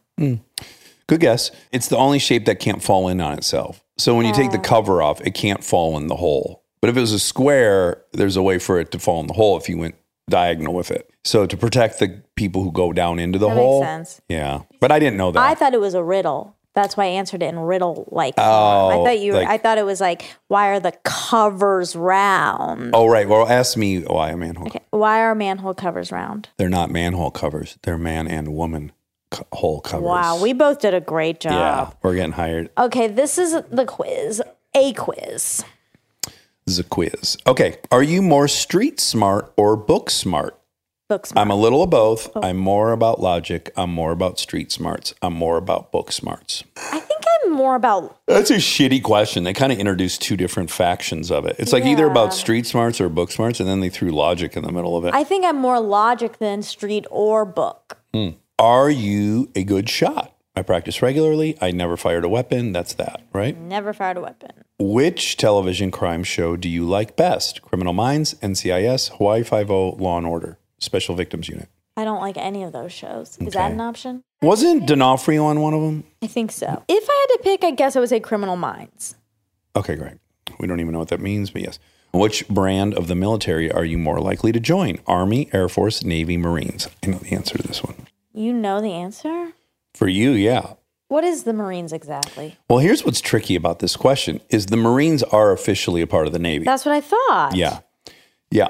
Good guess. It's the only shape that can't fall in on itself. So when you take the cover off, it can't fall in the hole. But if it was a square, there's a way for it to fall in the hole if you went diagonal with it. So to protect the people who go down into the That hole. makes sense. Yeah. But I didn't know that. I thought it was a riddle. That's why I answered it in riddle like. Oh, I thought you. Were, like- I thought it was like, why are the covers round? oh, right. Well, ask me why a manhole. Okay. Why are manhole covers round? They're not manhole covers. They're man and woman co- hole covers. Wow, we both did a great Yeah. job. We're getting hired. Okay, this is the quiz. A quiz. This is a quiz. Okay. Are you more street smart or book smart? Book smart. I'm a little of both. I'm more about logic. I'm more about street smarts. I'm more about book smarts. I think I'm more about. That's a shitty question. They kind of introduced two different factions of it. It's like either Yeah. about street smarts or book smarts, and then they threw logic in the middle of it. I think I'm more logic than street or book. Are you a good shot? I practice regularly. I never fired a weapon. That's that, right? Never fired a weapon. Which television crime show do you like best? Criminal Minds, N C I S, Hawaii Five-O, Law and Order, Special Victims Unit. I don't like any of those shows. Is Okay. that an option? Wasn't D'Onofrio on one of them? I think so. If I had to pick, I guess I would say Criminal Minds. Okay, great. We don't even know what that means, but yes. Which brand of the military are you more likely to join? Army, Air Force, Navy, Marines? I know the answer to this one. You know the answer? For you, yeah. What is the Marines exactly? Well, here's what's tricky about this question is the Marines are officially a part of the Navy. That's what I thought. yeah. Yeah.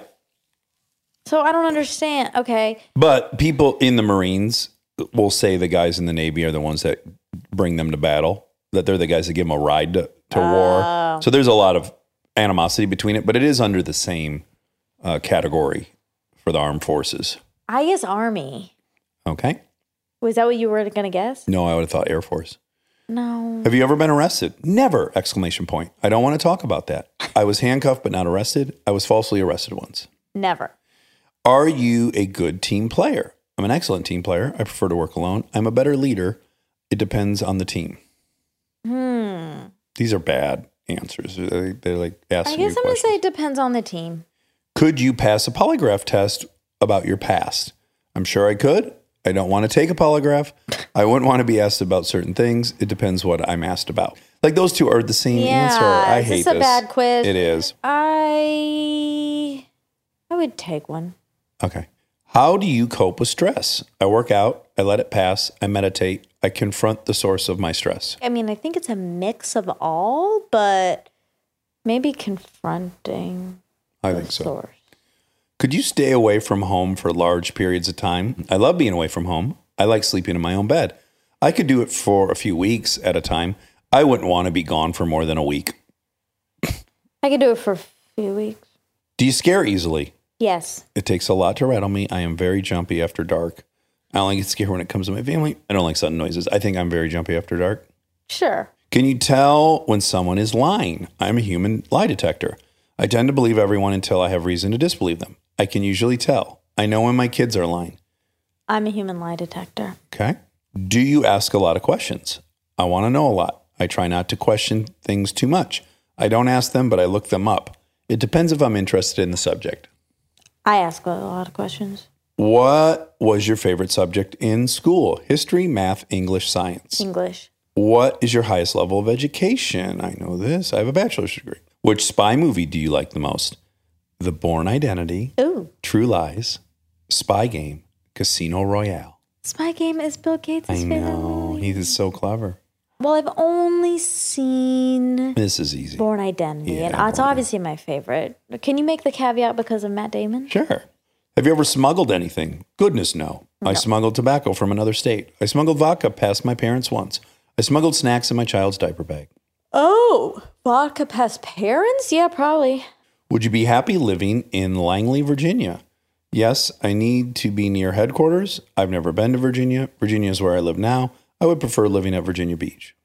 So I don't understand. Okay. But people in the Marines will say the guys in the Navy are the ones that bring them to battle, that they're the guys that give them a ride to, to war. So there's a lot of animosity between it, but it is under the same uh, category for the armed forces. I guess Army. Okay. Was that what you were going to guess? No, I would have thought Air Force. No. Have you ever been arrested? Never! Exclamation point. I don't want to talk about that. I was handcuffed but not arrested. I was falsely arrested once. Never. Are you a good team player? I'm an excellent team player. I prefer to work alone. I'm a better leader. It depends on the team. Hmm. These are bad answers. They're, they're like asking I guess you I'm going to say questions. it depends on the team. Could you pass a polygraph test about your past? I'm sure I could. I don't want to take a polygraph. I wouldn't want to be asked about certain things. It depends what I'm asked about. Like those two are the same Yeah, answer. I is hate this a this. bad quiz? It is. I I would take one. Okay. How do you cope with stress? I work out. I let it pass. I meditate. I confront the source of my stress. I mean, I think it's a mix of all, but maybe confronting I the think so. source. Could you stay away from home for large periods of time? I love being away from home. I like sleeping in my own bed. I could do it for a few weeks at a time. I wouldn't want to be gone for more than a week. I could do it for a few weeks. Do you scare easily? Yes. It takes a lot to rattle me. I am very jumpy after dark. I only get scared when it comes to my family. I don't like sudden noises. I think I'm very jumpy after dark. Sure. Can you tell when someone is lying? I'm a human lie detector. I tend to believe everyone until I have reason to disbelieve them. I can usually tell. I know when my kids are lying. I'm a human lie detector. Okay. Do you ask a lot of questions? I want to know a lot. I try not to question things too much. I don't ask them, but I look them up. It depends if I'm interested in the subject. I ask a lot of questions. What was your favorite subject in school? History, math, English, science. English. What is your highest level of education? I know this. I have a bachelor's degree. Which spy movie do you like the most? The Bourne Identity, Ooh. True Lies, Spy Game, Casino Royale. Spy Game is Bill Gates' I favorite know. movie. He is so clever. Well, I've only seen This is easy. Born Identity, Yeah, and it's Bourne. obviously my favorite. Can you make the caveat because of Matt Damon? Sure. Have you ever smuggled anything? Goodness, no. I smuggled tobacco from another state. I smuggled vodka past my parents once. I smuggled snacks in my child's diaper bag. Oh, vodka past parents? Yeah, probably. Would you be happy living in Langley, Virginia? Yes, I need to be near headquarters. I've never been to Virginia. Virginia is where I live now. I would prefer living at Virginia Beach.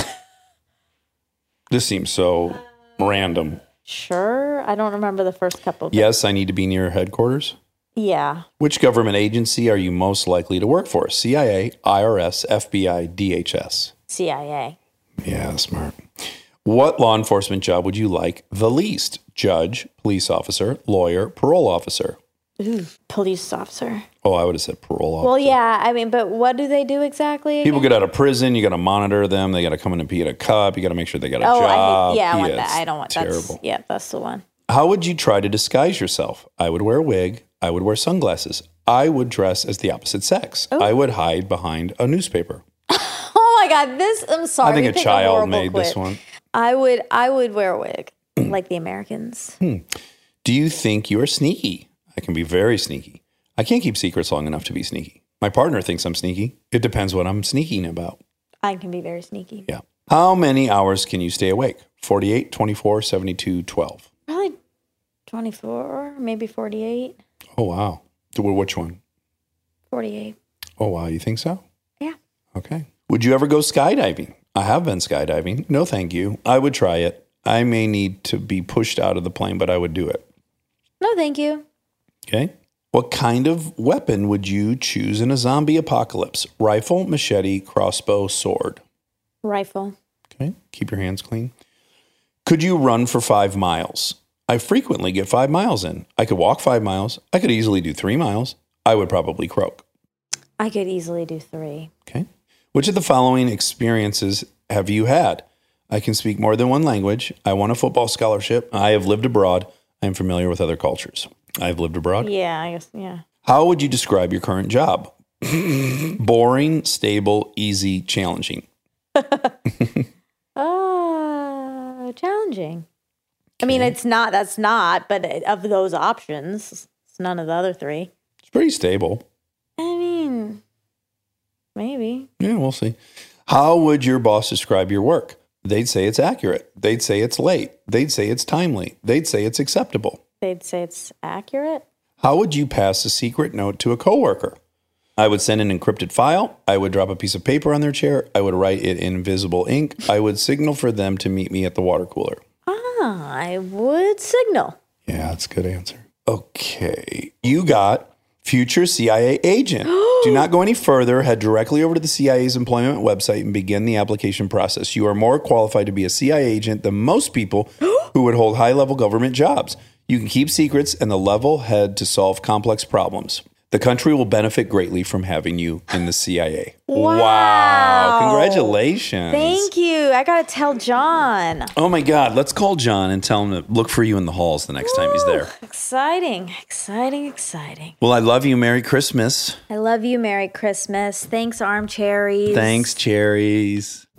This seems so random. Sure. I don't remember the first couple. But Yes, I need to be near headquarters. yeah. Which government agency are you most likely to work for? C I A, I R S, F B I, D H S. C I A. Yeah, smart. What law enforcement job would you like the least? Judge, police officer, lawyer, parole officer. Ooh, police officer. Oh, I would have said parole officer. Well, yeah. I mean, but what do they do exactly? People again? get out of prison. You got to monitor them. They got to come in and pee at a cup. You got to make sure they got a Oh, job. I hate, yeah, I want it's that. I don't want that. terrible. Yeah, that's the one. How would you try to disguise yourself? I would wear a wig. I would wear sunglasses. I would dress as the opposite sex. Oh. I would hide behind a newspaper. Oh my God, this. I'm sorry. I think we a picked child horrible made quiz. this one. I would. I would wear a wig, like the Americans. Do you think you are sneaky? I can be very sneaky. I can't keep secrets long enough to be sneaky. My partner thinks I'm sneaky. It depends what I'm sneaking about. I can be very sneaky. Yeah. How many hours can you stay awake? forty-eight, twenty-four, seventy-two, twelve. Probably twenty-four, maybe forty-eight. Oh, wow. Well, which one? forty-eight. Oh, wow. You think so? Yeah. Okay. Would you ever go skydiving? I have been skydiving. No, thank you. I would try it. I may need to be pushed out of the plane, but I would do it. No, thank you. Okay. What kind of weapon would you choose in a zombie apocalypse? Rifle, machete, crossbow, sword. Rifle. Okay. Keep your hands clean. Could you run for five miles? I frequently get five miles in. I could walk five miles. I could easily do three miles. I would probably croak. I could easily do three. Okay. Which of the following experiences have you had? I can speak more than one language. I won a football scholarship. I have lived abroad. I am familiar with other cultures. I have lived abroad. Yeah, I guess. Yeah. How would you describe your current job? Boring, stable, easy, challenging. Uh, challenging. I mean, it's not. That's not. But of those options, it's none of the other three. It's pretty stable. I mean, maybe. Yeah, we'll see. How would your boss describe your work? They'd say it's accurate. They'd say it's late. They'd say it's timely. They'd say it's acceptable. They'd say it's accurate. How would you pass a secret note to a coworker? I would send an encrypted file. I would drop a piece of paper on their chair. I would write it in invisible ink. I would signal for them to meet me at the water cooler. Ah, I would signal. Yeah, that's a good answer. Okay. You got future C I A agent. Do not go any further. Head directly over to the C I A's employment website and begin the application process. You are more qualified to be a C I A agent than most people who would hold high-level government jobs. You can keep secrets and the level head to solve complex problems. The country will benefit greatly from having you in the C I A. Wow. Wow. Congratulations. Thank you. I got to tell John. Oh my God. Let's call John and tell him to look for you in the halls the next time he's there. Exciting, exciting, exciting. Well, I love you. Merry Christmas. I love you. Merry Christmas. Thanks, Armcharies. Thanks, cherries.